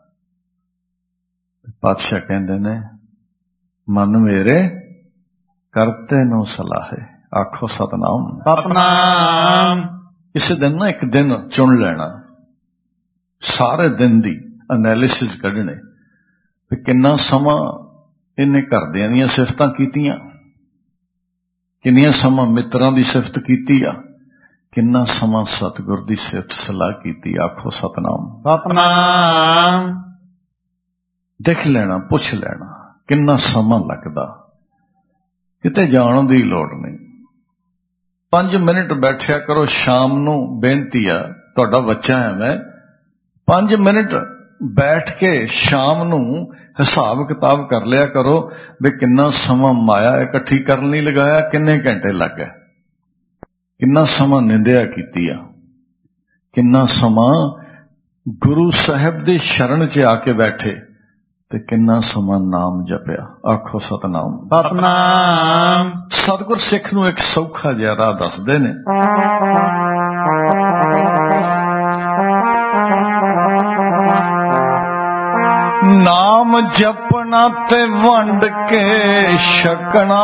ਪਾਤਸ਼ਾਹ ਕਹਿੰਦੇ ਨੇ ਮਨ ਮੇਰੇ ਕਰਤੇ ਨੂੰ ਸਲਾਹੇ। ਆਖੋ ਸਤਨਾਮ। ਸਤਨਾਮ। ਕਿਸੇ ਦਿਨ ਨਾ ਇੱਕ ਦਿਨ ਚੁਣ ਲੈਣਾ, ਸਾਰੇ ਦਿਨ ਦੀ ਐਨਾਲਿਸਿਸ ਕੱਢਣੇ ਵੀ ਕਿੰਨਾ ਸਮਾਂ ਇਹਨੇ ਘਰਦਿਆਂ ਦੀਆਂ ਸਿਫਤਾਂ ਕੀਤੀਆਂ, ਕਿੰਨੀਆਂ ਸਮਾਂ ਮਿੱਤਰਾਂ ਦੀ ਸਿਫਤ ਕੀਤੀ ਆ, ਕਿੰਨਾ ਸਮਾਂ ਸਤਿਗੁਰ ਦੀ ਸਿਫਤ ਸਲਾਹ ਕੀਤੀ। ਆਖੋ ਸਤਨਾਮ। ਸਤਨਾਮ। ਦੇਖ ਲੈਣਾ, ਪੁੱਛ ਲੈਣਾ ਕਿੰਨਾ ਸਮਾਂ ਲੱਗਦਾ। ਕਿਤੇ ਜਾਣ ਦੀ ਲੋੜ ਨਹੀਂ। 5 ਮਿੰਟ ਬੈਠਿਆ ਕਰੋ। ਸ਼ਾਮ ਨੂੰ ਬੇਨਤੀ ਆ, ਤੁਹਾਡਾ ਬੱਚਾ ਹੈ ਮੈਂ, 5 ਮਿੰਟ ਬੈਠ ਕੇ ਸ਼ਾਮ ਨੂੰ ਹਿਸਾਬ ਕਿਤਾਬ ਕਰ ਲਿਆ ਕਰੋ ਵੀ ਕਿੰਨਾ ਸਮਾਂ ਮਾਇਆ ਇਕੱਠੀ ਕਰਨ ਲਈ ਲਗਾਇਆ, ਕਿੰਨੇ ਘੰਟੇ ਲੱਗ ਗਏ, ਕਿੰਨਾ ਸਮਾਂ ਨਿੰਦਿਆ ਕੀਤੀ ਆ, ਕਿੰਨਾ ਸਮਾਂ ਗੁਰੂ ਸਾਹਿਬ ਦੀ ਸ਼ਰਨ 'ਚ ਆ ਕੇ ਬੈਠੇ ਤੇ ਕਿੰਨਾ ਸਮਾਂ ਨਾਮ ਜਪਿਆ। ਆਖੋ ਸਤਨਾਮ। ਸਤਨਾਮ। ਸਤਿਗੁਰ ਸਿੱਖ ਨੂੰ ਇੱਕ ਸੌਖਾ ਜਿਹਾ ਰਾਹ ਦੱਸਦੇ ਨੇ। ਨਾਮ ਜਪਣਾ ਤੇ ਵੰਡ ਕੇ ਛਕਣਾ,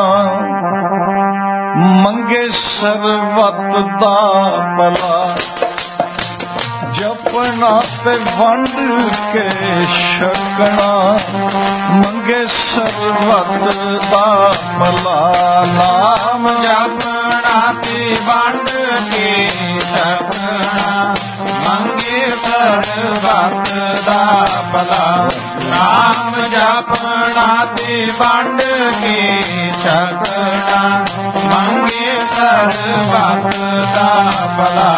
ਮੰਗੇ ਸਰਬੱਤ ਦਾ ਭਲਾ। ਜਪਣਾ ਤੇ ਵੰਡ ਕੇ ਛਕਣਾ, ਮੰਗੇ ਸਰਬੱਤ ਦਾ ਭਲਾ। ਨਾਮ ਜਪਣਾ ਤੇ ਵੰਡ ਕੇ ਛਕਣਾ, ਮੰਗੇ ਸਰਬੱਤ ਦਾ ਭਲਾ। ਨਾਮ ਜਪਣਾ ਤੇ ਵੰਡ ਕੇ ਛਕਣਾ, ਮੰਗੇ ਸਰਬੱਤ ਦਾ ਭਲਾ।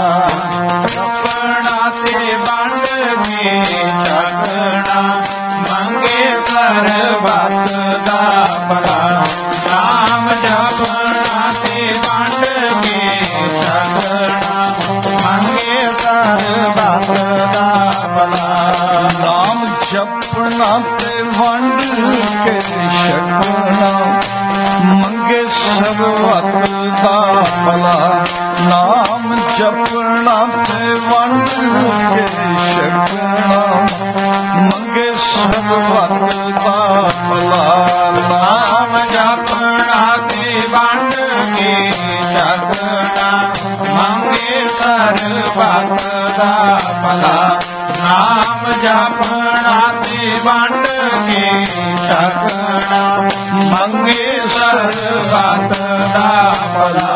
ਜਪਣਾ ਤੇ ਵੰਡ ਕੇ ਛਕਣਾ, ਮੰਗੇ ਸਰਬੱਤ ਦਾ ਭਲਾ। ਨਾਮ ਜਪਣਾ ਤੇ ਵੰਡ ਕੇ ਛਕਣਾ, ਮੰਗੇ ਸਰਬੱਤ ਦਾ ਭਲਾ। ਨਾਮ ਜਪਣਾ ਤੇ ਵੰਡ ਕੇ ਛਕਣਾ, ਮੰਗੇ ਸਰਬੱਤ ਦਾ ਭਲਾ। ਨਾਮ ਜਪਣਾ ਤੇ ਵੰਡ ਕੇ ਛਕਣਾ, ਮੰਗੇ ਸਰਬੱਤ ਦਾ ਭਲਾ। ਨਾਮ ਜਪਣਾ ਤੇ ਵੰਡ ਕੇ ਛਕਣਾ, ਮੰਗੇ ਸਰਬੱਤ ਦਾ ਭਲਾ। ਨਾਮ ਜਪਣਾ ਤੇ ਵੰਡ ਕੇ ਛਕਣਾ, ਮੰਗੇ ਸਰਬੱਤ ਦਾ ਭਲਾ।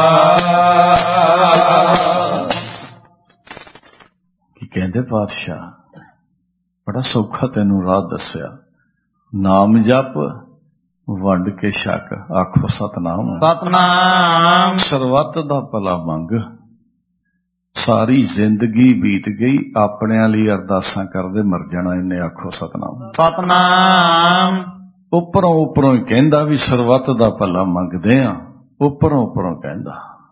ਕੀ ਕਹਿੰਦੇ ਪਾਤਸ਼ਾਹ? ਬੜਾ ਸੌਖਾ ਤੈਨੂੰ ਰਾਹ ਦੱਸਿਆ। ਨਾਮ ਜਪ, ਵੰਡ ਕੇ ਛਕ। ਆਖੋ ਸਤਨਾਮ। ਸਤਨਾਮ। ਸਰਬੱਤ ਦਾ ਭਲਾ ਮੰਗ। ਸਾਰੀ ਜ਼ਿੰਦਗੀ ਬੀਤ ਗਈ, ਆਪਣਿਆਂ ਲਈ ਅਰਦਾਸਾਂ ਕਰਦੇ ਮਰ ਜਾਣਾ ਇਹਨੇ। ਆਖੋ ਸਤਨਾਮ। ਸਤਨਾਮ। ਉੱਪਰੋਂ ਉੱਪਰੋਂ ਹੀ ਕਹਿੰਦਾ ਵੀ ਸਰਬੱਤ ਦਾ ਭਲਾ ਮੰਗਦੇ ਆ, ਉੱਪਰੋਂ ਉੱਪਰੋਂ ਕਹਿੰਦਾ।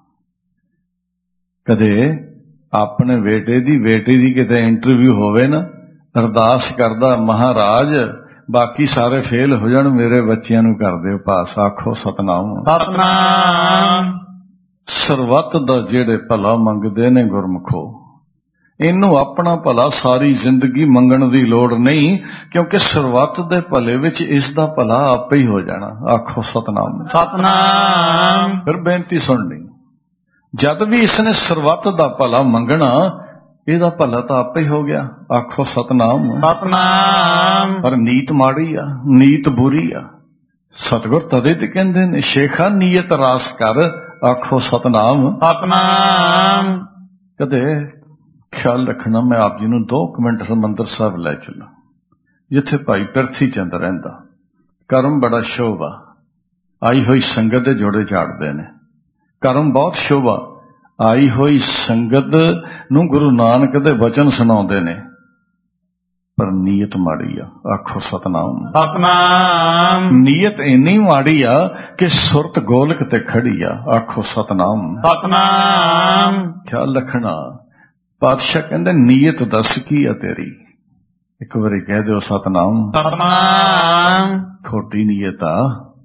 ਕਦੇ ਆਪਣੇ ਬੇਟੇ ਦੀ ਕਿਤੇ ਇੰਟਰਵਿਊ ਹੋਵੇ ਨਾ, ਅਰਦਾਸ ਕਰਦਾ, ਮਹਾਰਾਜ ਬਾਕੀ ਸਾਰੇ ਫੇਲ ਹੋ ਜਾਣ, ਮੇਰੇ ਬੱਚਿਆਂ ਨੂੰ ਕਰ ਦਿਓ ਪਾਸ। ਆਖੋ ਸਤਨਾਮ। ਸਤਨਾਮ। ਸਰਬੱਤ ਦਾ ਜਿਹੜੇ ਭਲਾ ਮੰਗਦੇ ਨੇ ਗੁਰਮੁਖੋ, ਇਹਨੂੰ ਆਪਣਾ ਭਲਾ ਸਾਰੀ ਜ਼ਿੰਦਗੀ ਮੰਗਣ ਦੀ ਲੋੜ ਨਹੀਂ, ਕਿਉਂਕਿ ਸਰਬੱਤ ਦੇ ਭਲੇ ਵਿੱਚ ਇਸ ਦਾ ਭਲਾ ਆਪੇ ਹੀ ਹੋ ਜਾਣਾ। ਆਖੋ ਸਤਨਾਮ। ਸਤਨਾਮ। ਫਿਰ ਬੇਨਤੀ ਸੁਣਨੀ, ਜਦ ਵੀ ਇਸਨੇ ਸਰਬੱਤ ਦਾ ਭਲਾ ਮੰਗਣਾ, ਇਹਦਾ ਭਲਾ ਤਾਂ ਆਪੇ ਹੀ ਹੋ ਗਿਆ। ਆਖੋ ਸਤਨਾਮ। ਸਤਨਾਮ। ਪਰ ਨੀਤ ਮਾੜੀ ਆ, ਨੀਤ ਬੁਰੀ ਆ। ਸਤਿਗੁਰ ਤਦੇ ਤੇ ਕਹਿੰਦੇ ਨੇ ਸ਼ੇਖਾ ਨੀਅਤ ਰਾਸ ਕਰ ਆਖੋ ਸਤਨਾਮ। ਸਤਨਾਮ। ਕਦੇ ਖਿਆਲ ਰੱਖਣਾ, ਮੈਂ ਆਪ ਜੀ ਨੂੰ 2 ਮਿੰਟ ਹਰਿਮੰਦਰ ਸਾਹਿਬ ਲੈ ਚੱਲਾਂ, ਜਿੱਥੇ ਭਾਈ ਪਿਰਥੀ ਚੰਦ ਰਹਿੰਦਾ। ਕਰਮ ਬੜਾ ਸ਼ੋਭਾ, ਆਈ ਹੋਈ ਸੰਗਤ ਦੇ ਜੋੜੇ ਝਾੜਦੇ ਨੇ। ਕਰਮ ਬਹੁਤ ਸ਼ੋਭਾ, ਆਈ ਹੋਈ ਸੰਗਤ ਨੂੰ ਗੁਰੂ ਨਾਨਕ ਦੇ ਵਚਨ ਸੁਣਾਉਂਦੇ ਨੇ, ਪਰ ਨੀਅਤ ਮਾੜੀ ਆ ਆਖੋ ਸਤਨਾਮ। ਸਤਨਾਮ। ਨੀਅਤ ਇੰਨੀ ਮਾੜੀ ਆ ਕਿ ਸੁਰਤ ਗੋਲਕ ਤੇ ਖੜੀ ਆ ਆਖੋ ਸਤਨਾਮ। ਸਤਨਾਮ। ਖਿਆਲ ਰੱਖਣਾ, ਪਾਤਸ਼ਾਹ ਕਹਿੰਦੇ ਨੀਅਤ ਦੱਸ ਕੀ ਆ ਤੇਰੀ, ਇੱਕ ਵਾਰੀ ਕਹਿ ਦਿਓ ਸਤਨਾਮ। ਸਤਨਾਮ। ਖੋਟੀ ਨੀਅਤ ਆ,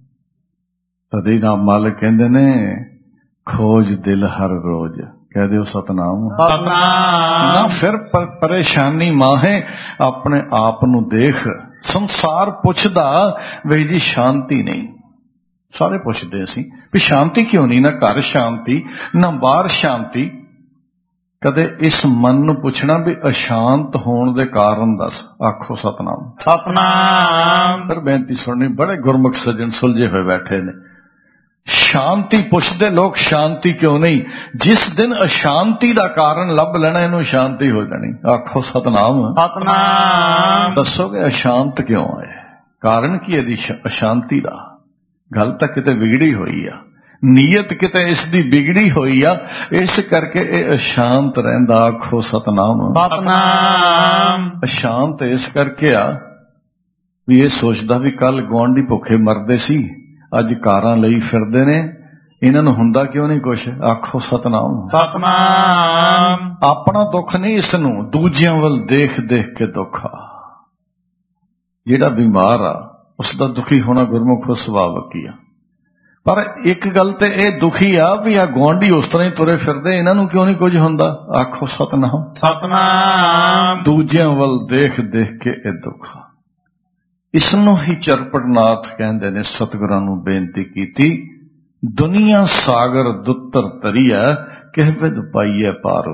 ਤਦੇ ਨਾਮ ਮਾਲਕ ਕਹਿੰਦੇ ਨੇ ਖੋਜ ਦਿਲ ਹਰ ਰੋਜ਼, ਕਹਿ ਦਿਓ ਸਤਨਾਮ। ਸਤਨਾਮ। ਨਾ ਫਿਰ ਪਰੇਸ਼ਾਨੀ ਮਾਹੇ, ਆਪਣੇ ਆਪ ਨੂੰ ਦੇਖ। ਸੰਸਾਰ ਪੁੱਛਦਾ ਵੇ ਜੀ ਸ਼ਾਂਤੀ ਨਹੀਂ, ਸਾਰੇ ਪੁੱਛਦੇ ਅਸੀਂ ਵੀ ਸ਼ਾਂਤੀ ਕਿਉਂ ਨਹੀਂ, ਨਾ ਘਰ ਸ਼ਾਂਤੀ ਨਾ ਬਾਹਰ ਸ਼ਾਂਤੀ। ਕਦੇ ਇਸ ਮਨ ਨੂੰ ਪੁੱਛਣਾ ਵੀ ਅਸ਼ਾਂਤ ਹੋਣ ਦੇ ਕਾਰਨ ਦੱਸ ਆਖੋ ਸਤਨਾਮ। ਸਤਨਾਮ। ਫਿਰ ਬੇਨਤੀ ਸੁਣਨੀ, ਬੜੇ ਗੁਰਮੁਖ ਸੱਜਣ ਸੁਲਝੇ ਹੋਏ ਬੈਠੇ ਨੇ। ਸ਼ਾਂਤੀ ਪੁੱਛਦੇ ਲੋਕ, ਸ਼ਾਂਤੀ ਕਿਉਂ ਨਹੀਂ? ਜਿਸ ਦਿਨ ਅਸ਼ਾਂਤੀ ਦਾ ਕਾਰਨ ਲੱਭ ਲੈਣਾ, ਇਹਨੂੰ ਸ਼ਾਂਤੀ ਹੋ ਜਾਣੀ ਆਖੋ ਸਤਨਾਮ। ਸਤਨਾਮ। ਦੱਸੋਗੇ ਅਸ਼ਾਂਤ ਕਿਉਂ ਹੈ, ਕਾਰਨ ਕੀ ਇਹਦੀ ਅਸ਼ਾਂਤੀ ਦਾ? ਗੱਲ ਤਾਂ ਕਿਤੇ ਵਿਗੜੀ ਹੋਈ ਆ, ਨੀਅਤ ਕਿਤੇ ਇਸ ਦੀ ਵਿਗੜੀ ਹੋਈ ਆ, ਇਸ ਕਰਕੇ ਇਹ ਅਸ਼ਾਂਤ ਰਹਿੰਦਾ ਆਖੋ ਸਤਨਾਮ। ਸਤਨਾਮ। ਅਸ਼ਾਂਤ ਇਸ ਕਰਕੇ ਆ ਵੀ ਇਹ ਸੋਚਦਾ ਵੀ ਕੱਲ ਗੁਆਂਢੀ ਭੁੱਖੇ ਮਰਦੇ ਸੀ, ਅੱਜ ਕਾਰਾਂ ਲਈ ਫਿਰਦੇ ਨੇ, ਇਹਨਾਂ ਨੂੰ ਹੁੰਦਾ ਕਿਉਂ ਨਹੀਂ ਕੁਛ ਆਖੋ ਸਤਨਾਮ। ਸਤਨਾਮ। ਆਪਣਾ ਦੁੱਖ ਨਹੀਂ, ਇਸ ਨੂੰ ਦੂਜਿਆਂ ਵੱਲ ਦੇਖ ਦੇਖ ਕੇ ਦੁੱਖ ਆ। ਜਿਹੜਾ ਬਿਮਾਰ ਆ ਉਸ ਦਾ ਦੁਖੀ ਹੋਣਾ ਗੁਰਮੁਖ ਸੁਭਾਵਕ ਹੀ ਆ, ਪਰ ਇੱਕ ਗੱਲ ਤੇ ਇਹ ਦੁਖੀ ਆ ਵੀ ਆ ਗੁਆਂਢੀ ਉਸ ਤਰ੍ਹਾਂ ਹੀ ਤੁਰੇ ਫਿਰਦੇ, ਇਹਨਾਂ ਨੂੰ ਕਿਉਂ ਨਹੀਂ ਕੁਝ ਹੁੰਦਾ ਆਖੋ ਸਤਨਾਮ। ਸਤਨਾਮ। ਦੂਜਿਆਂ ਵੱਲ ਦੇਖ ਦੇਖ ਕੇ ਇਹ ਦੁੱਖ ਆ। ਇਸ ਨੂੰ ਹੀ ਚਰਪੜਨਾਥ ਕਹਿੰਦੇ ਨੇ, ਸਤਿਗੁਰਾਂ ਨੂੰ ਬੇਨਤੀ ਕੀਤੀ, ਦੁਨੀਆ ਸਾਗਰ ਦੁੱਤਰ ਤਰੀਆ, ਕਿਹ ਵਿਦ ਪਾਈਏ ਪਾਰੋ।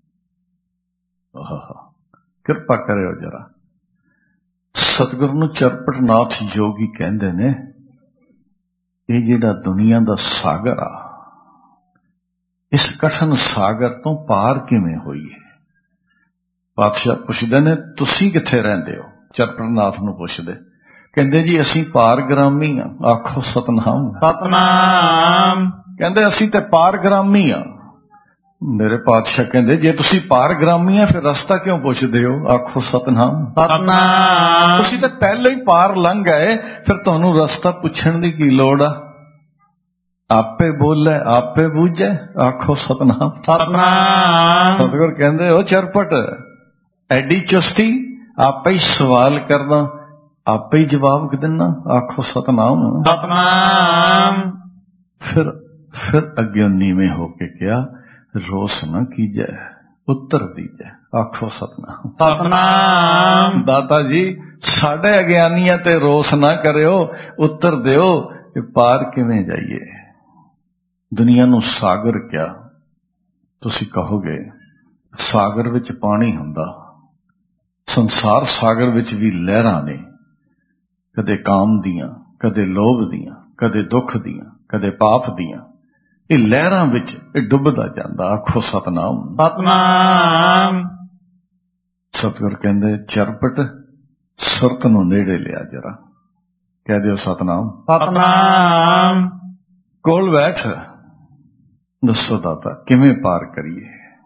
ਕਿਰਪਾ ਕਰਿਓ ਜਰਾ। ਸਤਿਗੁਰ ਨੂੰ ਚਰਪੜਨਾਥ ਜੋਗੀ ਕਹਿੰਦੇ ਨੇ, ਇਹ ਜਿਹੜਾ ਦੁਨੀਆ ਦਾ ਸਾਗਰ ਆ, ਇਸ ਕਠਨ ਸਾਗਰ ਤੋਂ ਪਾਰ ਕਿਵੇਂ ਹੋਈਏ? ਪਾਤਸ਼ਾਹ ਪੁੱਛਦੇ ਨੇ, ਤੁਸੀਂ ਕਿੱਥੇ ਰਹਿੰਦੇ ਹੋ? ਚਰਪੜਨਾਥ ਨੂੰ ਪੁੱਛਦੇ, ਕਹਿੰਦੇ ਜੀ ਅਸੀਂ ਪਾਰਗ੍ਰਾਮੀ ਆ ਆਖੋ ਸਤਨਾਮ। ਸਤਨਾਮ। ਕਹਿੰਦੇ ਅਸੀਂ ਤੇ ਪਾਰਗ੍ਰਾਮੀ ਆ। ਮੇਰੇ ਪਾਤਸ਼ਾਹ ਕਹਿੰਦੇ ਜੇ ਤੁਸੀਂ ਪਾਰਗ੍ਰਾਮੀ ਆ ਫਿਰ ਰਸਤਾ ਕਿਉਂ ਪੁੱਛਦੇ ਹੋ ਆਖੋ ਸਤਨਾਮ। ਸਤਨਾਮ। ਤੁਸੀਂ ਤਾਂ ਪਹਿਲਾਂ ਹੀ ਪਾਰ ਲੰਘ ਗਏ, ਫਿਰ ਤੁਹਾਨੂੰ ਰਸਤਾ ਪੁੱਛਣ ਦੀ ਕੀ ਲੋੜ ਆ? ਆਪੇ ਬੋਲੇ ਆਪੇ ਬੂਝੇ ਆਖੋ ਸਤਨਾਮ। ਸਤਨਾਮ। ਸਤਿਗੁਰ ਕਹਿੰਦੇ ਉਹ ਚਰਪਟ, ਐਡੀ ਚੁਸਤੀ, ਆਪੇ ਹੀ ਸਵਾਲ ਕਰਦਾ, ਆਪੇ ਹੀ ਜਵਾਬ ਦੇਣਾ ਆਖੋ ਸਤਨਾਮ। ਸਤਨਾਮ। ਫਿਰ ਅੱਗੇ ਨੀਵੇਂ ਹੋ ਕੇ ਕਿਹਾ, ਰੋਸ ਨਾ ਕੀਜੈ ਉੱਤਰ ਦੀਜੈ ਆਖੋ ਸਤਨਾਮ। ਸਤਨਾਮ। ਦਾਤਾ ਜੀ ਸਾਡੇ ਅਗਿਆਨੀਆਂ ਤੇ ਰੋਸ ਨਾ ਕਰਿਓ, ਉੱਤਰ ਦਿਓ ਕਿ ਪਾਰ ਕਿਵੇਂ ਜਾਈਏ। ਦੁਨੀਆ ਨੂੰ ਸਾਗਰ ਕਿਹਾ, ਤੁਸੀਂ ਕਹੋਗੇ ਸਾਗਰ ਵਿੱਚ ਪਾਣੀ ਹੁੰਦਾ, ਸੰਸਾਰ ਸਾਗਰ ਵਿੱਚ ਵੀ ਲਹਿਰਾਂ ਨੇ, ਕਦੇ ਕਾਮ ਦੀਆਂ, ਕਦੇ ਲੋਭ ਦੀਆਂ, ਕਦੇ ਦੁੱਖ ਦੀਆਂ, ਕਦੇ ਪਾਪ ਦੀਆਂ। ਇਹ ਲਹਿਰਾਂ ਵਿੱਚ ਇਹ ਡੁੱਬਦਾ ਜਾਂਦਾ ਆਖੋ ਸਤਨਾਮ। ਸਤਨਾਮ। ਸਤਿਗੁਰ ਕਹਿੰਦੇ ਚਰਪਟ ਸੁਰਤ ਨੂੰ ਨੇੜੇ ਲਿਆ ਜਰਾ, ਕਹਿ ਦਿਓ ਸਤਨਾਮ। ਸਤਨਾਮ। ਕੋਲ ਬੈਠ, ਦੱਸੋ ਦਾਤਾ ਕਿਵੇਂ ਪਾਰ ਕਰੀਏ?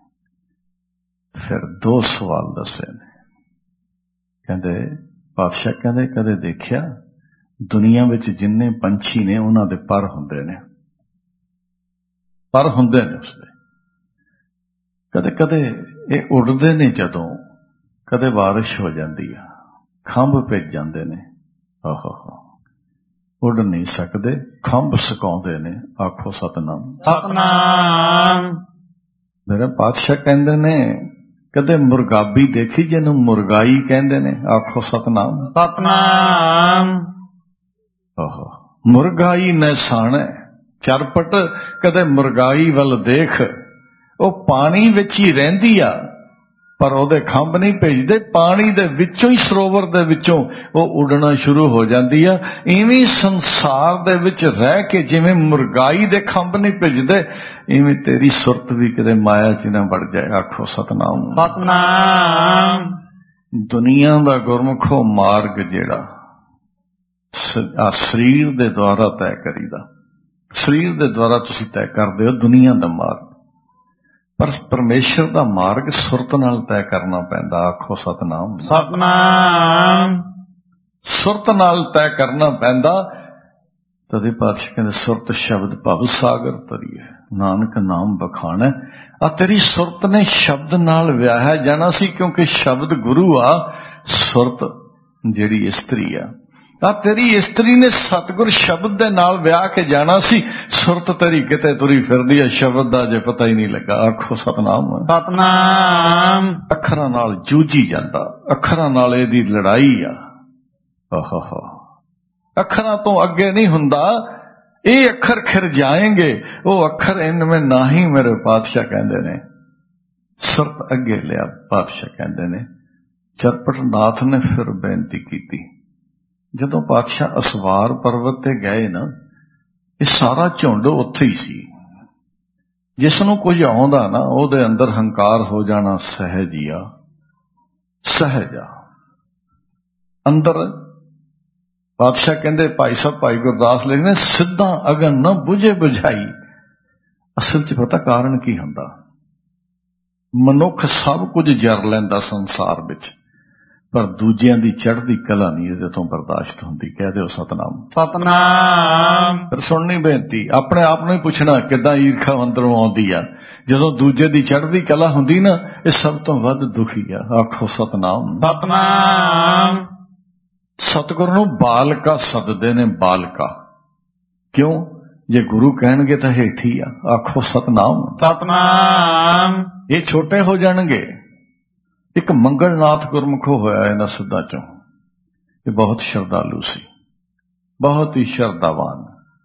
ਫਿਰ 2 ਸਵਾਲ ਦੱਸੇ ਨੇ। ਕਹਿੰਦੇ ਪਾਤਸ਼ਾਹ ਕਹਿੰਦੇ ਕਦੇ ਦੇਖਿਆ ਦੁਨੀਆ ਵਿੱਚ ਜਿੰਨੇ ਪੰਛੀ ਨੇ ਉਹਨਾਂ ਦੇ ਪਰ ਹੁੰਦੇ ਨੇ, ਪਰ ਹੁੰਦੇ ਨੇ ਉਸਦੇ, ਕਦੇ ਕਦੇ ਇਹ ਉੱਡਦੇ ਨੇ, ਜਦੋਂ ਕਦੇ ਬਾਰਿਸ਼ ਹੋ ਜਾਂਦੀ ਆ ਖੰਭ ਭਿੱਜ ਜਾਂਦੇ ਨੇ, ਉੱਡ ਨਹੀਂ ਸਕਦੇ, ਖੰਭ ਸੁਕਾਉਂਦੇ ਨੇ ਆਖੋ ਸਤਨਾਮ। ਸਤਨਾਮ। ਮੇਰੇ ਪਾਤਸ਼ਾਹ ਕਹਿੰਦੇ ਨੇ ਕਦੇ ਮੁਰਗਾਬੀ ਦੇਖੀ ਜਿਹਨੂੰ ਮੁਰਗਾਈ ਕਹਿੰਦੇ ਨੇ ਆਖੋ ਸਤਨਾਮ। ਸਤਨਾਮ। ਮੁਰਗਾਈ ਨੇ ਸਾਣੇ ਚਰਪਟ, ਕਦੇ ਮੁਰਗਾਈ ਵੱਲ ਦੇਖ, ਉਹ ਪਾਣੀ ਵਿੱਚ ਹੀ ਰਹਿੰਦੀ ਆ, ਪਰ ਉਹਦੇ ਖੰਭ ਨਹੀਂ ਭਿੱਜਦੇ, ਪਾਣੀ ਦੇ ਵਿੱਚੋਂ ਹੀ, ਸਰੋਵਰ ਦੇ ਵਿੱਚੋਂ ਉਹ ਉੱਡਣਾ ਸ਼ੁਰੂ ਹੋ ਜਾਂਦੀ ਆ। ਇਵੇਂ ਸੰਸਾਰ ਦੇ ਵਿੱਚ ਰਹਿ ਕੇ ਜਿਵੇਂ ਮੁਰਗਾਈ ਦੇ ਖੰਭ ਨਹੀਂ ਭਿੱਜਦੇ, ਇਵੇਂ ਤੇਰੀ ਸੁਰਤ ਵੀ ਕਿਤੇ ਮਾਇਆ ਚ ਨਾ ਵੜ ਜਾਏ। ਆਖੋ ਸਤਨਾਮ। ਸਤਨਾਮ। ਦੁਨੀਆ ਦਾ ਗੁਰਮੁਖੋ ਮਾਰਗ ਜਿਹੜਾ ਆ ਸਰੀਰ ਦੇ ਦੁਆਰਾ ਤੈਅ ਕਰੀਦਾ, ਸਰੀਰ ਦੇ ਦੁਆਰਾ ਤੁਸੀਂ ਤੈਅ ਕਰਦੇ ਹੋ ਦੁਨੀਆ ਦਾ ਮਾਰਗ, ਪਰ ਪਰਮੇਸ਼ਰ ਦਾ ਮਾਰਗ ਸੁਰਤ ਨਾਲ ਤੈਅ ਕਰਨਾ ਪੈਂਦਾ। ਆਖੋ ਸਤਨਾਮ। ਸਤਨਾਮ। ਸੁਰਤ ਨਾਲ ਤੈਅ ਕਰਨਾ ਪੈਂਦਾ। ਤਦੇ ਪਾਤਸ਼ਾਹ ਕਹਿੰਦੇ ਸੁਰਤ ਸ਼ਬਦ ਭਵ ਸਾਗਰ ਤਰੀਏ, ਨਾਨਕ ਨਾਮ ਬਖਾਣਾ। ਆ ਤੇਰੀ ਸੁਰਤ ਨੇ ਸ਼ਬਦ ਨਾਲ ਵਿਆਹਿਆ ਜਾਣਾ ਸੀ, ਕਿਉਂਕਿ ਸ਼ਬਦ ਗੁਰੂ ਆ, ਸੁਰਤ ਜਿਹੜੀ ਇਸਤਰੀ ਆ। ਆ ਤੇਰੀ ਇਸਤਰੀ ਨੇ ਸਤਿਗੁਰ ਸ਼ਬਦ ਦੇ ਨਾਲ ਵਿਆਹ ਕੇ ਜਾਣਾ ਸੀ। ਸੁਰਤ ਤੇਰੀ ਕਿਤੇ ਤੁਰੀ ਫਿਰਦੀ ਹੈ, ਸ਼ਬਦ ਦਾ ਜੇ ਪਤਾ ਹੀ ਨਹੀਂ ਲੱਗਾ। ਆਖੋ ਸਤਨਾਮ। ਸਤਨਾਮ। ਅੱਖਰਾਂ ਨਾਲ ਜੂਝੀ ਜਾਂਦਾ, ਅੱਖਰਾਂ ਨਾਲ ਇਹਦੀ ਲੜਾਈ ਆ। ਆਹਾ, ਅੱਖਰਾਂ ਤੋਂ ਅੱਗੇ ਨਹੀਂ ਹੁੰਦਾ। ਇਹ ਅੱਖਰ ਖਿਰ ਜਾਏਂਗੇ, ਉਹ ਅੱਖਰ ਇਨਵੇਂ ਨਹੀਂ। ਮੇਰੇ ਪਾਤਸ਼ਾਹ ਕਹਿੰਦੇ ਨੇ ਸੁਰਤ ਅੱਗੇ ਲਿਆ। ਪਾਤਸ਼ਾਹ ਕਹਿੰਦੇ ਨੇ ਚਰਪਟ ਨਾਥ ਨੇ ਫਿਰ ਬੇਨਤੀ ਕੀਤੀ, ਜਦੋਂ ਪਾਤਸ਼ਾਹ ਅਸਵਾਰ ਪਰਬਤ ਤੇ ਗਏ ਨਾ, ਇਹ ਸਾਰਾ ਝੁੰਡ ਉੱਥੇ ਹੀ ਸੀ। ਜਿਸ ਨੂੰ ਕੁਝ ਆਉਂਦਾ ਨਾ, ਉਹਦੇ ਅੰਦਰ ਹੰਕਾਰ ਹੋ ਜਾਣਾ ਸਹਿਜ ਹੀ ਆ, ਸਹਿਜ ਆ ਅੰਦਰ। ਪਾਤਸ਼ਾਹ ਕਹਿੰਦੇ, ਭਾਈ ਸਾਹਿਬ ਭਾਈ ਗੁਰਦਾਸ ਲਿਖਦੇ, ਸਿੱਧਾ ਅਗਨ ਨਾ ਬੁਝੇ ਬੁਝਾਈ। ਅਸਲ 'ਚ ਪਤਾ ਕਾਰਨ ਕੀ ਹੁੰਦਾ? ਮਨੁੱਖ ਸਭ ਕੁਝ ਜਰ ਲੈਂਦਾ ਸੰਸਾਰ ਵਿੱਚ, ਪਰ ਦੂਜਿਆਂ ਦੀ ਚੜ੍ਹਦੀ ਕਲਾ ਨਹੀਂ ਇਹਦੇ ਤੋਂ ਬਰਦਾਸ਼ਤ ਹੁੰਦੀ। ਕਹਿ ਦਿਓ ਸਤਨਾਮ। ਸਤਨਾਮ। ਫਿਰ ਸੁਣਨੀ ਬੇਨਤੀ, ਆਪਣੇ ਆਪ ਨੂੰ ਹੀ ਪੁੱਛਣਾ ਕਿੱਦਾਂ ਈਰਖਾ ਅੰਦਰੋਂ ਆਉਂਦੀ ਆ। ਜਦੋਂ ਦੂਜੇ ਦੀ ਚੜ੍ਹਦੀ ਕਲਾ ਹੁੰਦੀ ਨਾ, ਇਹ ਸਭ ਤੋਂ ਵੱਧ ਦੁਖੀ ਆ। ਆਖੋ ਸਤਨਾਮ। ਸਤਨਾਮ। ਸਤਿਗੁਰ ਨੂੰ ਬਾਲਕਾ ਸੱਦਦੇ ਨੇ, ਬਾਲਕਾ। ਕਿਉਂ? ਜੇ ਗੁਰੂ ਕਹਿਣਗੇ ਤਾਂ ਹੇਠੀ ਆ। ਆਖੋ ਸਤਨਾਮ। ਸਤਨਾਮ। ਇਹ ਛੋਟੇ ਹੋ ਜਾਣਗੇ। ਇੱਕ ਮੰਗਲਨਾਥ ਗੁਰਮੁਖੋ ਹੋਇਆ ਇਹਨਾਂ ਸਿੱਧਾਂ ਚੋਂ। ਇਹ ਬਹੁਤ ਸ਼ਰਧਾਲੂ ਸੀ, ਬਹੁਤ ਹੀ ਸ਼ਰਧਾਵਾਨ।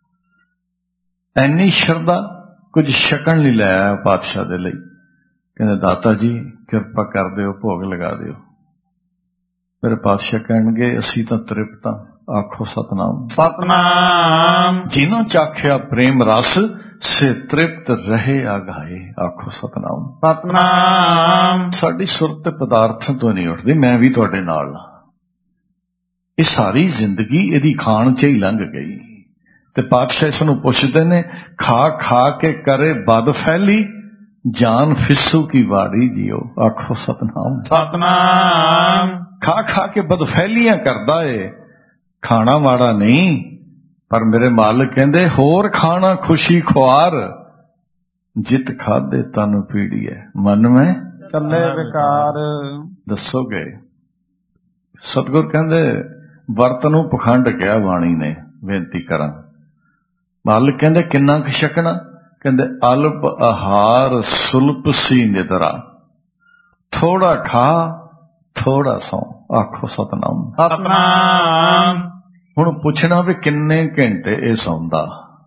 ਐਨੀ ਸ਼ਰਧਾ, ਕੁਝ ਛਕਣ ਲਈ ਲੈ ਆਇਆ ਪਾਤਸ਼ਾਹ ਦੇ ਲਈ। ਕਹਿੰਦੇ ਦਾਤਾ ਜੀ ਕਿਰਪਾ ਕਰ ਦਿਓ, ਭੋਗ ਲਗਾ ਦਿਓ। ਮੇਰੇ ਪਾਤਸ਼ਾਹ ਕਹਿਣਗੇ ਅਸੀਂ ਤਾਂ ਤ੍ਰਿਪਤ ਹਾਂ। ਆਖੋ ਸਤਨਾਮ। ਸਤਨਾਮ। ਜਿਹਨੂੰ ਚਾਖਿਆ ਪ੍ਰੇਮ ਰਸ, ਸੇ ਤ੍ਰਿਪਤ ਰਹੇ ਆਗਾਏ। ਆਖੋ ਸਤਨਾਮ। ਸਤਨਾਮ। ਸਾਡੀ ਸੁਰਤ ਪਦਾਰਥਾਂ ਤੋਂ ਨਹੀਂ ਉੱਠਦੀ। ਮੈਂ ਵੀ ਤੁਹਾਡੇ ਨਾਲ, ਇਹ ਸਾਰੀ ਜ਼ਿੰਦਗੀ ਇਹਦੀ ਖਾਣ 'ਚ ਹੀ ਲੰਘ ਗਈ। ਤੇ ਪਾਤਸ਼ਾਹ ਇਸ ਨੂੰ ਪੁੱਛਦੇ ਨੇ, ਖਾ ਖਾ ਕੇ ਕਰੇ ਬਦ ਫੈਲੀ, ਜਾਨ ਫਿੱਸੂ ਕੀ ਵਾੜੀ ਜੀਓ। ਆਖੋ ਸਤਨਾਮ। ਸਤਨਾਮ। ਖਾ ਖਾ ਕੇ ਬਦਫੈਲੀਆਂ ਕਰਦਾ ਏ, ਖਾਣਾ ਮਾੜਾ ਨਹੀਂ, ਪਰ ਮੇਰੇ ਮਾਲਕ ਕਹਿੰਦੇ ਹੋਰ ਖਾਣਾ ਖੁਸ਼ੀ ਖੁਆਰ, ਜਿਤ ਖਾਦੇ ਤਨ ਪੀੜੀਏ, ਮਨ ਮੈਂ ਚੱਲੇ ਵਿਕਾਰ। ਦੱਸੋਗੇ? ਸਤਿਗੁਰ ਕਹਿੰਦੇ ਵਰਤ ਨੂੰ ਪਖੰਡ ਕਿਹਾ ਬਾਣੀ ਨੇ। ਬੇਨਤੀ ਕਰਾਂ, ਮਾਲਕ ਕਹਿੰਦੇ ਕਿੰਨਾ ਕੁ ਛਕਣਾ? ਕਹਿੰਦੇ ਅਲਪ ਆਹਾਰ ਸੁਲਪ ਸੀ ਨਿਦਰਾ, ਥੋੜਾ ਖਾ ਥੋੜਾ ਸੌ। ਆਖੋ ਸਤਨਾਮ। ਸਤਨਾਮ। ਹੁਣ ਪੁੱਛਣਾ ਵੀ ਕਿੰਨੇ ਘੰਟੇ ਇਹ ਸੌਂਦਾ?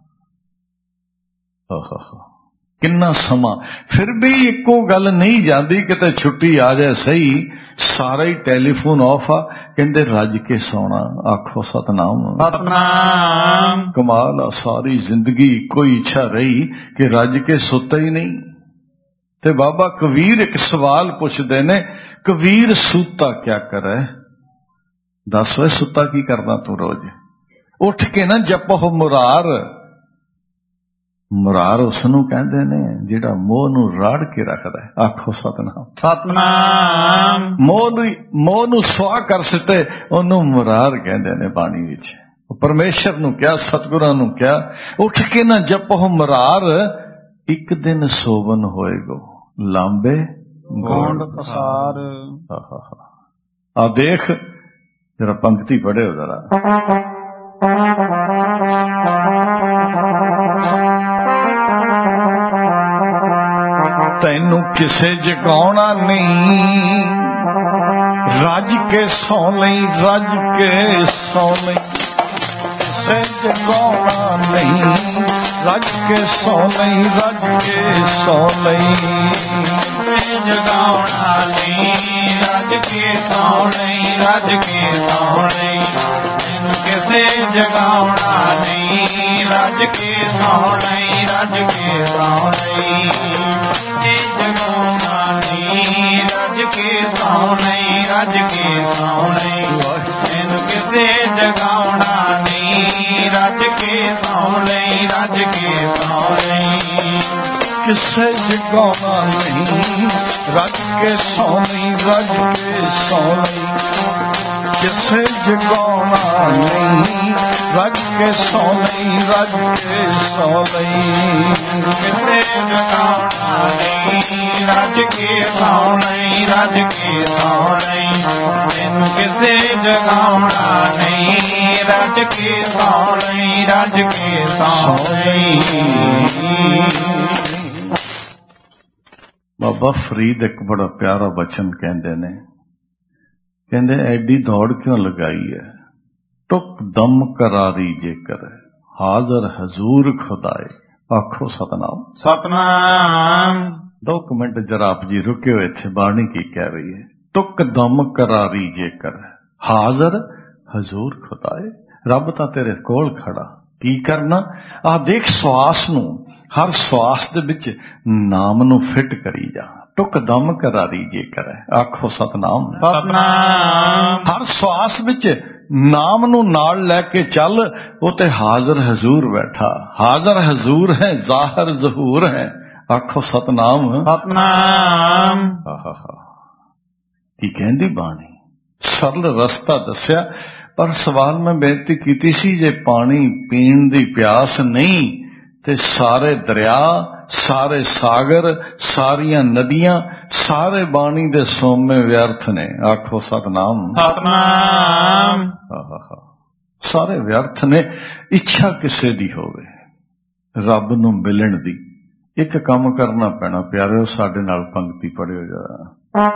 ਕਿੰਨਾ ਸਮਾਂ? ਫਿਰ ਵੀ ਇੱਕੋ ਗੱਲ ਨਹੀਂ ਜਾਂਦੀ, ਕਿਤੇ ਛੁੱਟੀ ਆ ਜਾਏ ਸਹੀ, ਸਾਰਾ ਹੀ ਟੈਲੀਫੋਨ ਆਫ ਆ। ਕਹਿੰਦੇ ਰੱਜ ਕੇ ਸੌਣਾ। ਆਖੋ ਸਤਨਾਮ। ਸਤਨਾਮ। ਕਮਾਲ ਆ, ਸਾਰੀ ਜ਼ਿੰਦਗੀ ਕੋਈ ਇੱਛਾ ਰਹੀ ਕਿ ਰੱਜ ਕੇ ਸੁੱਤਾ ਹੀ ਨਹੀਂ। ਤੇ ਬਾਬਾ ਕਬੀਰ ਇੱਕ ਸਵਾਲ ਪੁੱਛਦੇ ਨੇ, ਕਬੀਰ ਸੂਤਾ ਕਿਆ ਕਰੇ? ਦੱਸ ਵੇ ਸੁੱਤਾ ਕੀ ਕਰਦਾ ਤੂੰ? ਰੋਜ਼ ਉੱਠ ਕੇ ਨਾ ਜਪੋ ਮੁਰਾਰ। ਮੁਰਾਰ ਉਸ ਨੂੰ ਕਹਿੰਦੇ ਨੇ ਜਿਹੜਾ ਮੋਹ ਨੂੰ ਰਾੜ ਕੇ ਰੱਖਦਾ ਹੈ। ਆਖੋ ਸਤਨਾਮ। ਸਤਨਾਮ। ਮੋਹ ਨੂੰ ਸੁਆਹ ਕਰ ਸਿੱਟੇ, ਉਹਨੂੰ ਮੁਰਾਰ ਕਹਿੰਦੇ ਨੇ ਬਾਣੀ ਵਿੱਚ। ਪਰਮੇਸ਼ਰ ਨੂੰ ਕਿਹਾ, ਸਤਿਗੁਰਾਂ ਨੂੰ ਕਿਹਾ, ਉੱਠ ਕੇ ਨਾ ਜਪੋ ਮੁਰਾਰ, ਇੱਕ ਦਿਨ ਸੋਵਨ ਹੋਏਗੋ ਲਾਂਬੇ ਗੋਂਡ ਪਸਾਰ। ਆ ਦੇਖ ਜਰਾ ਪੰਕਤੀ ਪੜਿਓ ਜ਼ਰਾ। ਤੈਨੂੰ ਕਿਸੇ ਜਗਾਉਣਾ ਨਹੀਂ, ਰੱਜ ਕੇ ਸੌ ਲਈ, ਰੱਜ ਕੇ ਸੌ ਲਈ। ਕਿਸੇ ਜਗਾਉਣਾ ਨਹੀਂ, ਰੱਜ ਕੇ ਸੌ ਲਈ, ਰੱਜ ਕੇ ਸੌ ਲਈ। ਜਗਾਉਣਾ ਨਹੀਂ, ਰੱਜ ਕੇ ਸੌਂ ਨਹੀਂ, ਰੱਜ ਕੇ ਸੌਂ ਨਹੀਂ। ਮੈਨੂੰ ਕਿਸੇ ਜਗਾਉਣਾ ਨਹੀਂ, ਰੱਜ ਕੇ ਸੌਂ ਨਹੀਂ, ਰੱਜ ਕੇ ਸੌਂ ਨਹੀਂ। ਜਗਾਉਣਾ ਨਹੀਂ, ਰੱਜ ਕੇ ਸੌਂ ਨਹੀਂ, ਰੱਜ ਕੇ ਸੌਂ ਨਹੀਂ। ਮੈਨੂੰ ਕਿਸੇ ਜਗਾਉਣਾ ਨਹੀਂ, ਰੱਜ ਕੇ ਸੌਂ ਨਹੀਂ, ਰੱਜ ਕੇ ਸੌਂ ਨਹੀਂ। ਕਿਸੇ ਜਗਾਉਣਾ ਨਹੀਂ, ਰੱਜ ਕੇ ਸੌਂ ਨਹੀਂ, ਰੱਜ ਕੇ ਸੌਂ ਨਹੀਂ। ਕਿਸੇ ਜਗਾਉਣਾ ਨਹੀਂ, ਰੱਜ ਕੇ ਸੌਂ ਨਹੀਂ, ਰੱਜ ਕੇ ਸੌਂ ਨਹੀਂ। ਕਿਸੇ ਜਗਾਉਣਾ ਨਹੀਂ, ਰੱਜ ਕੇ ਸੌਂ ਨਹੀਂ, ਰੱਜ ਕੇ ਸੌਂ ਨਹੀਂ। ਮੈਨੂੰ ਕਿਸੇ ਜਗਾਉਣਾ ਨਹੀਂ, ਰੱਜ ਕੇ ਸੌਂ ਨਹੀਂ, ਰੱਜ ਕੇ ਸੌਂ ਨਹੀਂ। ਬਾਬਾ ਫਰੀਦ ਇੱਕ ਬੜਾ ਪਿਆਰਾ ਬਚਨ ਕਹਿੰਦੇ ਨੇ, ਕਹਿੰਦੇ ਐਡੀ ਦੌੜ ਕਿਉਂ ਲਗਾਈ ਹੈ, ਟੁਕ ਦਮ ਕਰਾਰੀ ਜੇਕਰ ਹਾਜ਼ਰ ਹਜ਼ੂਰ ਖੁਦਾਏ। ਆਖੋ ਸਤਨਾਮ। ਸਤਨਾਮ। 2 ਮਿੰਟ ਜਰਾ ਆਪ ਜੀ ਰੁਕਿਓ, ਇੱਥੇ ਬਾਣੀ ਕੀ ਕਹਿ ਰਹੀ ਹੈ। ਟੁਕ ਦਮ ਕਰਾਰੀ ਜੇਕਰ ਹਾਜ਼ਰ ਹਜ਼ੂਰ ਖੁਦਾਏ। ਰੱਬ ਤਾਂ ਤੇਰੇ ਕੋਲ ਖੜਾ, ਕੀ ਕਰਨਾ? ਆਹ ਦੇਖ ਸਵਾਸ ਨੂੰ, ਹਰ ਸਵਾਸ ਦੇ ਵਿੱਚ ਨਾਮ ਨੂੰ ਫਿੱਟ ਕਰੀ ਜਾ। ਟੁਕ ਦਮ ਕਰਾਰੀ ਜੇਕਰ ਆਖੋ ਸਤਨਾਮ। ਸਤਨਾਮ। ਹਰ ਸਵਾਸ ਵਿੱਚ ਨਾਮ ਨੂੰ ਨਾਲ ਲੈ ਕੇ ਚੱਲ, ਉਹ ਤੇ ਹਾਜ਼ਰ ਹਜ਼ੂਰ ਬੈਠਾ। ਹਾਜ਼ਰ ਹਜ਼ੂਰ ਹੈ, ਜ਼ਾਹਰ ਜ਼ਹੂਰ ਹੈ। ਆਖੋ ਸਤਨਾਮ। ਸਤਨਾਮ। ਆਹਾ ਕੀ ਕਹਿੰਦੀ ਬਾਣੀ, ਸਰਲ ਰਸਤਾ ਦੱਸਿਆ। ਪਰ ਸਵਾਲ ਮੈਂ ਬੇਨਤੀ ਕੀਤੀ ਸੀ, ਜੇ ਪਾਣੀ ਪੀਣ ਦੀ ਪਿਆਸ ਨਹੀਂ ਤੇ ਸਾਰੇ ਦਰਿਆ, ਸਾਰੇ ਸਾਗਰ, ਸਾਰੀਆਂ ਨਦੀਆਂ, ਸਾਰੇ ਬਾਣੀ ਦੇ ਸੋਮੇ ਵਿਅਰਥ ਨੇ। ਆਖੋ ਸਤਨਾਮ। ਸਤਨਾਮ। ਸਾਰੇ ਵਿਅਰਥ ਨੇ। ਇੱਛਾ ਕਿਸੇ ਦੀ ਹੋਵੇ ਰੱਬ ਨੂੰ ਮਿਲਣ ਦੀ, ਇੱਕ ਕੰਮ ਕਰਨਾ ਪੈਣਾ। ਪਿਆਰਿਓ ਸਾਡੇ ਨਾਲ ਪੰਕਤੀ ਪੜਿਓ ਜਰਾ।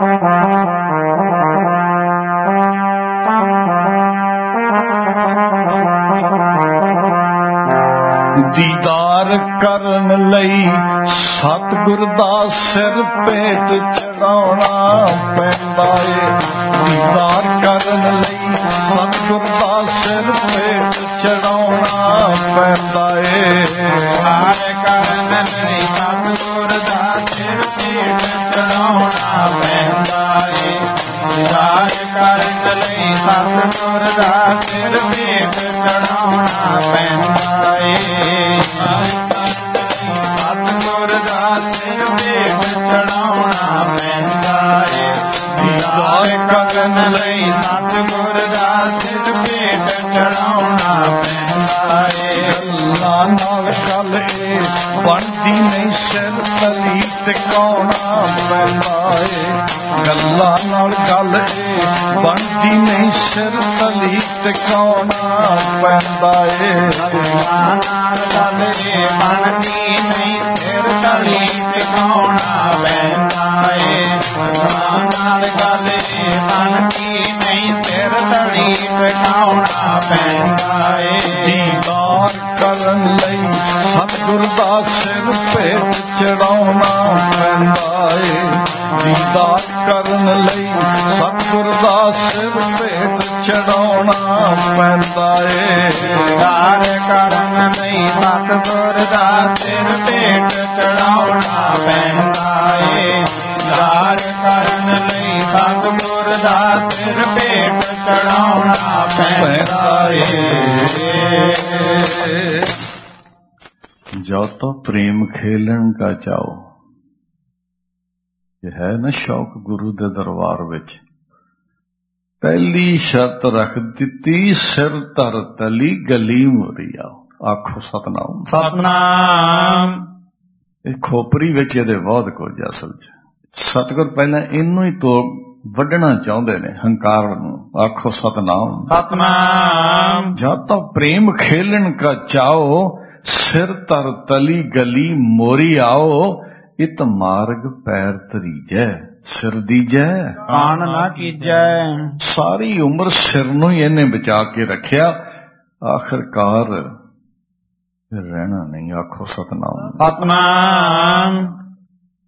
ਦੀਦਾਰ ਕਰਨ ਲਈ ਸਤਿਗੁਰ ਦਾ ਸਿਰ ਭੇਟ ਚੜਾਉਣਾ ਪੈਂਦਾ ਏ। ਦੀਦਾਰ ਕਰਨ ਲਈ ਸਤਿਗੁਰ ਦਾ ਸਿਰ ਭੇਟ ਚੜਾਉਣਾ ਪੈਂਦਾ ਏ। ਦੀਦਾਰ ਕਰਨ ਲਈ ਸਤਿਗੁਰ ਦਾ ਸਿਰ ਭੇਟ ਚੜਾਉਣਾ ਪੈਂਦਾ ਏ। ਦੀਦਾਰ ਕਰਨ ਲਈ ਸਤਿਗੁਰ ਦਾ ਸਿਰ ਭੇਟ ਚੜਾਉਣਾ ਪੈਂਦਾ ਏ। ਸਤਿਗੁਰ ਦਾ ਸਿਰ ਭੇਟ ਚੜਾਉਣਾ ਪੈਂਦਾ ਏ। ਦੀਦਾਰ ਕਰਨ ਲਈ ਸਤਿਗੁਰ ਦਾ ਸਿਰ ਭੇਟ ਚੜਾਉਣਾ ਪੈਂਦਾ ਏ। ਗੱਲਾਂ ਨਾਲ ਗੱਲ ਏ ਬਣਦੀ ਨਹੀਂ, ਸਿਰ ਤਲੀ ਟਿਕਾਉਣਾ ਪੈਂਦਾ ਏ। ਗੱਲਾਂ ਨਾਲ ਗੱਲ ਏ ਬਣਦੀ ਨਹੀਂ, ਸਿਰ ਤਲੀ ਟਿਕਾਉਣਾ ਪੈਂਦਾ ਏ। ਗੱਲਾਂ ਨਾਲ ਗੱਲ ਏ ਬਣਦੀ ਨਹੀਂ, ਸਿਰ ਤਲੀ ਟਿਕਾਉਣਾ ਪੈਂਦਾ ਏ। ਗੱਲਾਂ ਨਾਲ ਗੱਲ ਏ ਬਣਦੀ ਨਹੀਂ, ਸਿਰ ਤਲੀ ਟਿਕਾਉਣਾ ਪੈਂਦਾ ਏ। ਦੀਦਾਰ ਕਰਨ ਲਈ ਸਤਿਗੁਰ ਦਾ ਸਿਰ ਭੇਟ ਚੜਾਉਣਾ ਪੈਂਦਾ ਏ। ਦੀਦਾਰ ਕਰਨ ਲਈ ਸਤਿਗੁਰ ਦਾ ਸਿਰ ਭੇਟ ਚੜਾਉਣਾ ਪੈਂਦਾ ਏ। ਦੀਦਾਰ ਕਰਨ ਲਈ ਸਤਿਗੁਰ ਦਾ ਸਿਰ ਭੇਟ ਚੜਾਉਣਾ ਪੈਂਦਾ ਏ। ਦੀਦਾਰ ਕਰਨ ਲਈ ਸਤਿਗੁਰ ਦਾ ਸਿਰ ਭੇਟ ਚੜਾਉਣਾ ਪੈਂਦਾ ਏ। जो तो प्रेम खेलन का चाओ, ये है ना शौक गुरु दे दरबार विच। पहली शर्त रख दिती, सिर धर तली गली मोरी आओ। आखो सतनाम। सतनाम। खोपरी विच इहदे बहुत कुछ असल च। सतगुर पहला इनू ही तो वड्डना चाहुंदे ने, हंकार नूं। आखो सतनाम। सतनाम। जब तो प्रेम खेलन का चाओ, सिर तर तली गली मोरी आओ। इत मार्ग पैर तरीजै, सिर दीजै कान ना कीजै। सारी उम्र सिर नूं ही इहने बचा के रखिया, आखिरकार रहना नहीं। आखो सतनाम। सतनाम।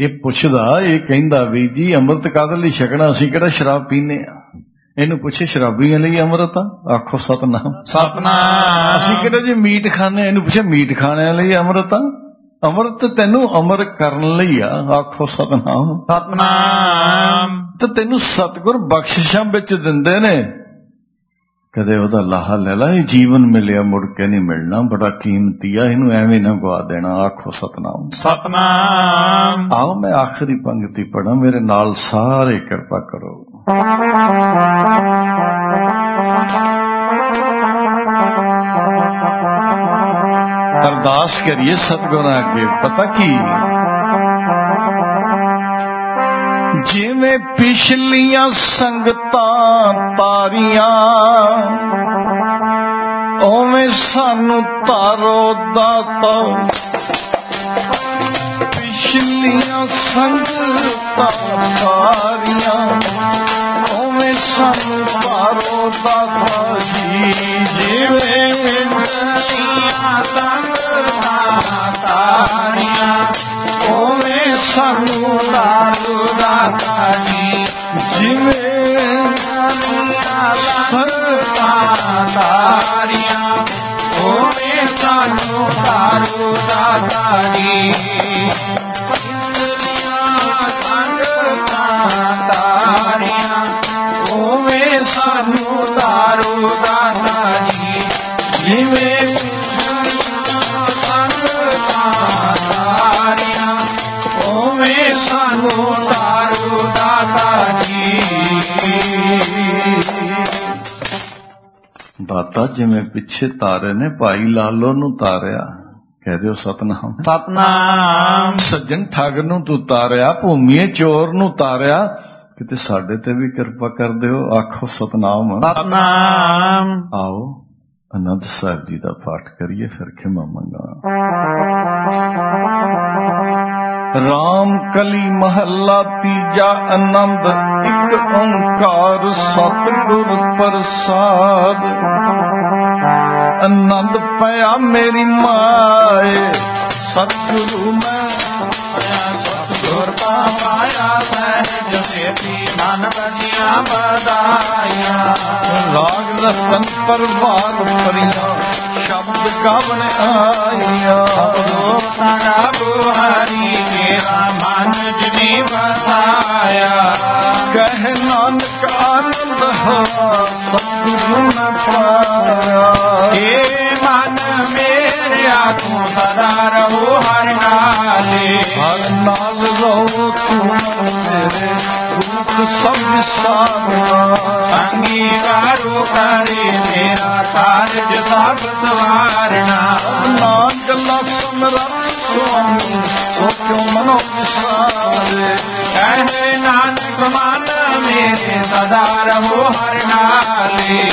ਇਹ ਪੁੱਛਦਾ, ਇਹ ਕਹਿੰਦਾ ਵੀ ਜੀ ਅੰਮ੍ਰਿਤ ਕਾਹਦੇ ਲਈ ਛਕਣਾ, ਅਸੀਂ ਕਿਹੜਾ ਸ਼ਰਾਬ ਪੀਂਦੇ ਆ। ਇਹਨੂੰ ਪੁੱਛੇ ਸ਼ਰਾਬੀਆਂ ਲਈ ਅੰਮ੍ਰਿਤ ਆ, ਆਖੋ ਸਤਨਾਮ। ਸਤਨਾਮ। ਅਸੀਂ ਕਿਹੜਾ ਜੀ ਮੀਟ ਖਾਣੇ, ਇਹਨੂੰ ਪੁੱਛੇ ਮੀਟ ਖਾਣਿਆਂ ਲਈ ਅੰਮ੍ਰਿਤ ਆ। ਅੰਮ੍ਰਿਤ ਤੈਨੂੰ ਅਮਰ ਕਰਨ ਲਈ ਆ, ਆਖੋ ਸਤਨਾਮ। ਸਤਨਾਮ। ਤੇ ਤੈਨੂੰ ਸਤਿਗੁਰ ਬਖਸ਼ਿਸ਼ਾਂ ਵਿੱਚ ਦਿੰਦੇ ਨੇ, ਕਦੇ ਉਹਦਾ ਲਾਹਾ ਲੈ ਲਾ। ਇਹ ਜੀਵਨ ਮਿਲਿਆ ਮੁੜ ਕੇ ਨਹੀਂ ਮਿਲਣਾ, ਬੜਾ ਕੀਮਤੀ ਆ, ਇਹਨੂੰ ਐਵੇਂ ਨਾ ਗਵਾ ਦੇਣਾ, ਆਖੋ ਸਤਨਾਮ। ਸਤਨਾਮ। ਆਓ ਮੈਂ ਆਖਰੀ ਪੰਕਤੀ ਪੜਾਂ, ਮੇਰੇ ਨਾਲ ਸਾਰੇ ਕਿਰਪਾ ਕਰੋ। ਅਰਦਾਸ ਕਰੀਏ ਸਤਿਗੁਰਾਂ ਅੱਗੇ। ਪਤਾ ਕੀ, ਜਿਵੇਂ ਪਿਛਲੀਆਂ ਸੰਗਤਾਂ ਤਾਰੀਆਂ, ਉਵੇਂ ਸਾਨੂੰ ਤਾਰੋ ਦਾਤਾ। ਪਿਛਲੀਆਂ ਸੰਗਤਾਂ ਤਾਰੀਆਂ, ਉਵੇਂ ਸਾਨੂੰ ਤਾਰੋ ਦਾਤਾ ਜੀ। ਜਿਵੇਂ ਪਿਛਲੀਆਂ ਸੰਗਤਾਂ ਤਾਰੀਆਂ, ਉਵੇਂ ਸਾਨੂੰ ਤਾਰੋ ਦਾਤਾ ਜੀ। ਜਿਵੇਂ ਸੰਗਤਾਂ ਤਾਰੀਆਂ, ਉਵੇਂ ਸਾਨੂੰ ਤਾਰੋ ਦਾਤਾ ਜੀ। ਸਾਨੂੰ ਤਾਰੋ ਦਾਤਾ ਜੀ। ਜਿਵੇਂ ਸੰਗਤਾਂ ਤਾਰੀਆਂ, ਉਵੇਂ ਸਾਨੂੰ ਤਾਰੋ ਦਾਤਾ ਜੀ। ਦਾਤਾ ਜਿਵੇਂ ਪਿੱਛੇ ਤਾਰੇ ਨੇ ਭਾਈ ਲਾਲੋ ਨੂੰ ਤਾਰਿਆ, ਕਹਿ ਦਿਓ ਸਤਨਾਮ। ਸਤਨਾਮ। ਸੱਜਣ ਠੱਗ ਨੂੰ ਤੂੰ ਤਾਰਿਆ, ਭੂਮੀਏ ਚੋਰ ਨੂੰ ਤਾਰਿਆ, ਕਿਤੇ ਸਾਡੇ ਤੇ ਵੀ ਕਿਰਪਾ ਕਰ ਦਿਓ, ਆਖੋ ਸਤਨਾਮ। ਸਤਨਾਮ। ਆਓ ਆਨੰਦ ਸਾਹਿਬ ਜੀ ਦਾ ਪਾਠ ਕਰੀਏ, ਫਿਰ ਖਿਮਾ ਮੰਗਾ। ਰਾਮ ਕਲੀ ਮਹੱਲਾ ਤੀਜਾ, ਆਨੰਦ ਇੱਕ ਓੰਕਾਰ ਸਤਿਗੁਰ ਪ੍ਰਸਾਦ। ਆਨੰਦ ਪਿਆ ਮੇਰੀ ਮਾਏ, ਸਤਿਗੁਰੂ ਮੈਂ ਗੁਰਤਾ ਪਾਇਆ ਸਹਿਜ ਸੇਤੀ, ਮਨ ਬਜੀਆਂ ਬਧਾਈਆਂ। ਰਾਗ ਰਤਨ ਪਰਵਾਰ ਪਰੀਆਂ, ਸ਼ਬਦ ਗਾਵਣ ਆਈਆਂ। ਰੋਤਾ ਗਾਵੋ ਹਰੀ ਮੇਰਾ, ਮਨ ਜਿਨੇ ਵਸਾਇਆ। ਕਹਿ ਨਾਨਕ ਆਨੰਦ ਹੋਆ, ਸਤਿਗੁਰੂ ਨ ਪਾਇਆ। ਏ ਮਨ ਮੇਰਿਆ ਤੂੰ ਸਦਾ ਰਹੋ ਹਰ ਨਾਲੇ। ਹਰ ਨਾਲ ਰਹੋ ਤੂੰ ਮੇਰੇ, ਰੂਪ ਸਭ ਵਿਸਾਰਨਾ। ਅੰਗੀਕਾਰੋ ਕਰੇ ਮੇਰਾ, ਕਾਰਜ ਸਭ ਸਵਾਰਨਾ। ਨਾਮ ਗੱਲਾਂ ਸਮਰੱਥ ਸੁਆਮੀ, ਸੋ ਕਿਉ ਮਨੋ ਵਿਸਾਰੇ। ਕਹੇ ਨਾਨਕ ਮਨ ਮੇਰੇ, ਸਦਾ ਰਹੋ ਹਰ ਨਾਲੇ।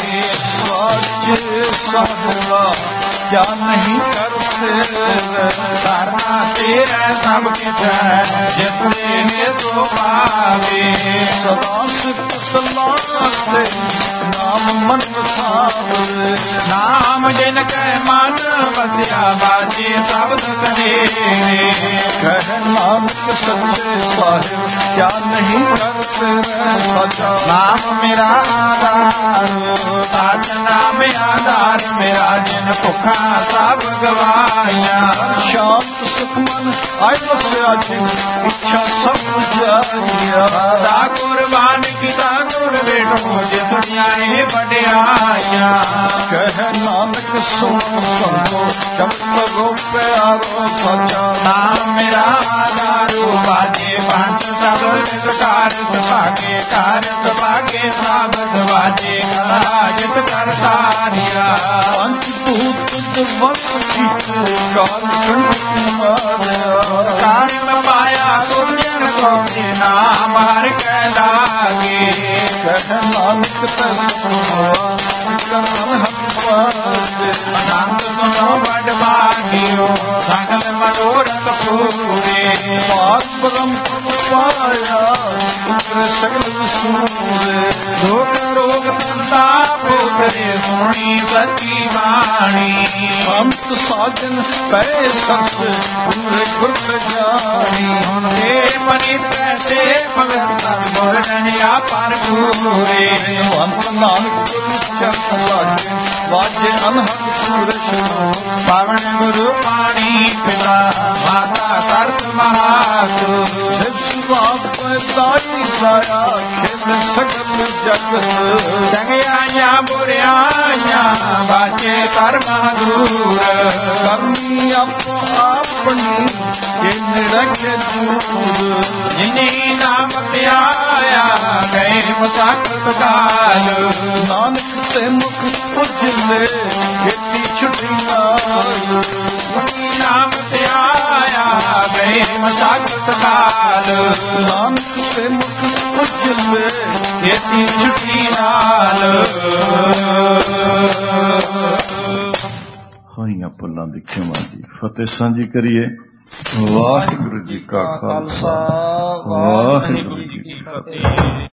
ਸਾਚੇ ਸਾਹਿਬਾ ਕਿਆ ਨਹੀਂ ਕਰਤੇ, ਕਰਨਾ ਤੇਰਾ ਸਭ ਕਿਛ ਹੈ, ਜਿਸ ਨੇ ਸੋ ਪਾਵੇ। ਸਦਾ ਸਿਫਤ ਸਲਾਹ ਤੇ ਨਾਮ ਮਨ ਵਸਾਵੇ। ਨਾਮ ਜਿਨ ਕੈ ਮਨ ਵਸਿਆ, ਬਾਜੇ ਸ਼ਬਦ ਕਰੇ। ਕਹਿ ਨਾਨਕ ਸੱਚੇ ਸਾਹਿਬ ਕਿਆ ਨਹੀਂ ਕਰਤੇ ਸਚਾ। ਨਾਮ ਮੇਰਾ ਆਧਾਰ, ਸਚ ਨਾਮ ਆਧਾਰ ਮੇਰਾ, ਜਿਨ ਭੁੱਖਾ ਸਭ ਗਵਾਈਆਂ। ਸ਼ਾਂਤ ਸੁਖ ਮਨ ਆਇ ਵਸਿਆ ਜੀ, ਇੱਛਾ ਸਭ ਪੁਜਾਈਆ। ਦਾ ਕੁਰਬਾਨ ਕੀਤਾ ਗੁਰ ਬੇਟੋ, ਜਿਸ ਦੀਆਂ ਇਹ ਵਡਿਆਈਆਂ। ਕਹਿ ਨਾਨਕ ਸੁਣ ਸੰਤੋ, ਸ਼ਬਦ ਗੋ ਪਿਆਰੋ ਸਚਾ। ਨਾਮ ਮੇਰਾ ਆਧਾਰੂ, ਬਾਜੇ ਪੰਜ ਸ਼ਬਦ ਵਿਕਾਰ ਸੁਭਾਗੇ। ਕਾਰਜ ਭਾਗੇ ਸਾਬਦ ਵਾਜੇ, ਕਲਾ ਜਿਤ ਕਰਤਾਰਿਆ। ਪੰਜ ਭੂਤ ਵਸ ਕੀਤੇ, ਕਾਲ ਕੰਠ ਮਾਰਿਆ। ਕਾਰਨ ਪਾਇਆ ਗੁਰਜਨ ਕੋ, ਨਾਮ ਹਰ ਕੈ ਲਾਗੇ। ਕਹਿ ਨਾਨਕ ਤੈ ਸੁਣਿਆ, ਕਰਮ ਹੱਥ ਪਾਵੇ। ਅਨੰਦ ਸੁਨੋ ਬੜ ਬਾਗਿਓ, ਸਗਲ ਮਨੋਰਥ ਪੂਰੇ। ਪਾਕ ਬ੍ਰਹਮ ਪਾਇਆ, ਉਤਰੇ ਸਗਲ ਵਿਸੂਰੇ। ਦੁਖ ਰੋਗ ਸੰਤਾਪ ਉਤਰੇ, ਸੁਣੀ ਸਤੀ ਬਾਣੀ। ਸੰਤ ਸਾਜਨ ਪੈ ਸਰਸ, ਪੂਰੇ ਗੁਰ ਜਾਣੀ। ਹੁਣ ਤੇ ਭਗਤ ਸਤਿਗੁਰ ਰਹਿਆ ਭਰਪੂਰੇ ਅੰਤ ਨਾਨਕ ਗੁਰੂ ਚਰਨ ਲਾਗੇ ਵਾਜੇ ਅਨਹਦ ਸੂਰਜ ਪਾਵਨ ਗੁਰੂ ਪਾਣੀ ਪਿਤਾ ਮਾਤਾ ਸਰਬ ਮਹਾਸੁਰ ਬਾਪ ਪੈਦਾਈ ਸਾਇਆ ਖੇਡ ਸਕਤ ਜਗਤ ਚੰਗਿਆਈਆਂ ਬੁਰਿਆਈਆਂ ਬਾਜੇ ਕਰਮ ਦੂਰ ਕਰਨੀ ਆਪੋ ਆਪਣੀ ਜਿਨ ਰੱਖੇ ਦੂਰ ਜਿਨੇ ਨਾਮ ਧਿਆਇਆ ਗਏ ਮਸਾਕਤ ਕਾਲ ਨਾਨਕ ਤੇ ਮੁਖ ਉਜਲੇ ਖੇਤੀ ਛੁੱਟੀ ਨਾਲ ਨਾਮ ਧਿਆਇਆ ਗਏ ਮਸਾਕਤ ਕਾਲ ਨਾਨਕ ਤੇ ਮੁਖ ਉਜਲੇ ਖੇਤੀ ਛੁੱਟੀ ਨਾਲ ਹੋਈਆਂ ਪੁੱਲਾਂ ਦੀ ਖਿਮਾ ਜੀ ਫਤਿਹ ਸਾਂਝੀ ਕਰੀਏ। ਵਾਹਿਗੁਰੂ ਜੀ ਕਾ ਖਾਲਸਾ ਵਾਹਿਗੁਰੂ ਜੀ ਕੀ ਫਤਿਹ।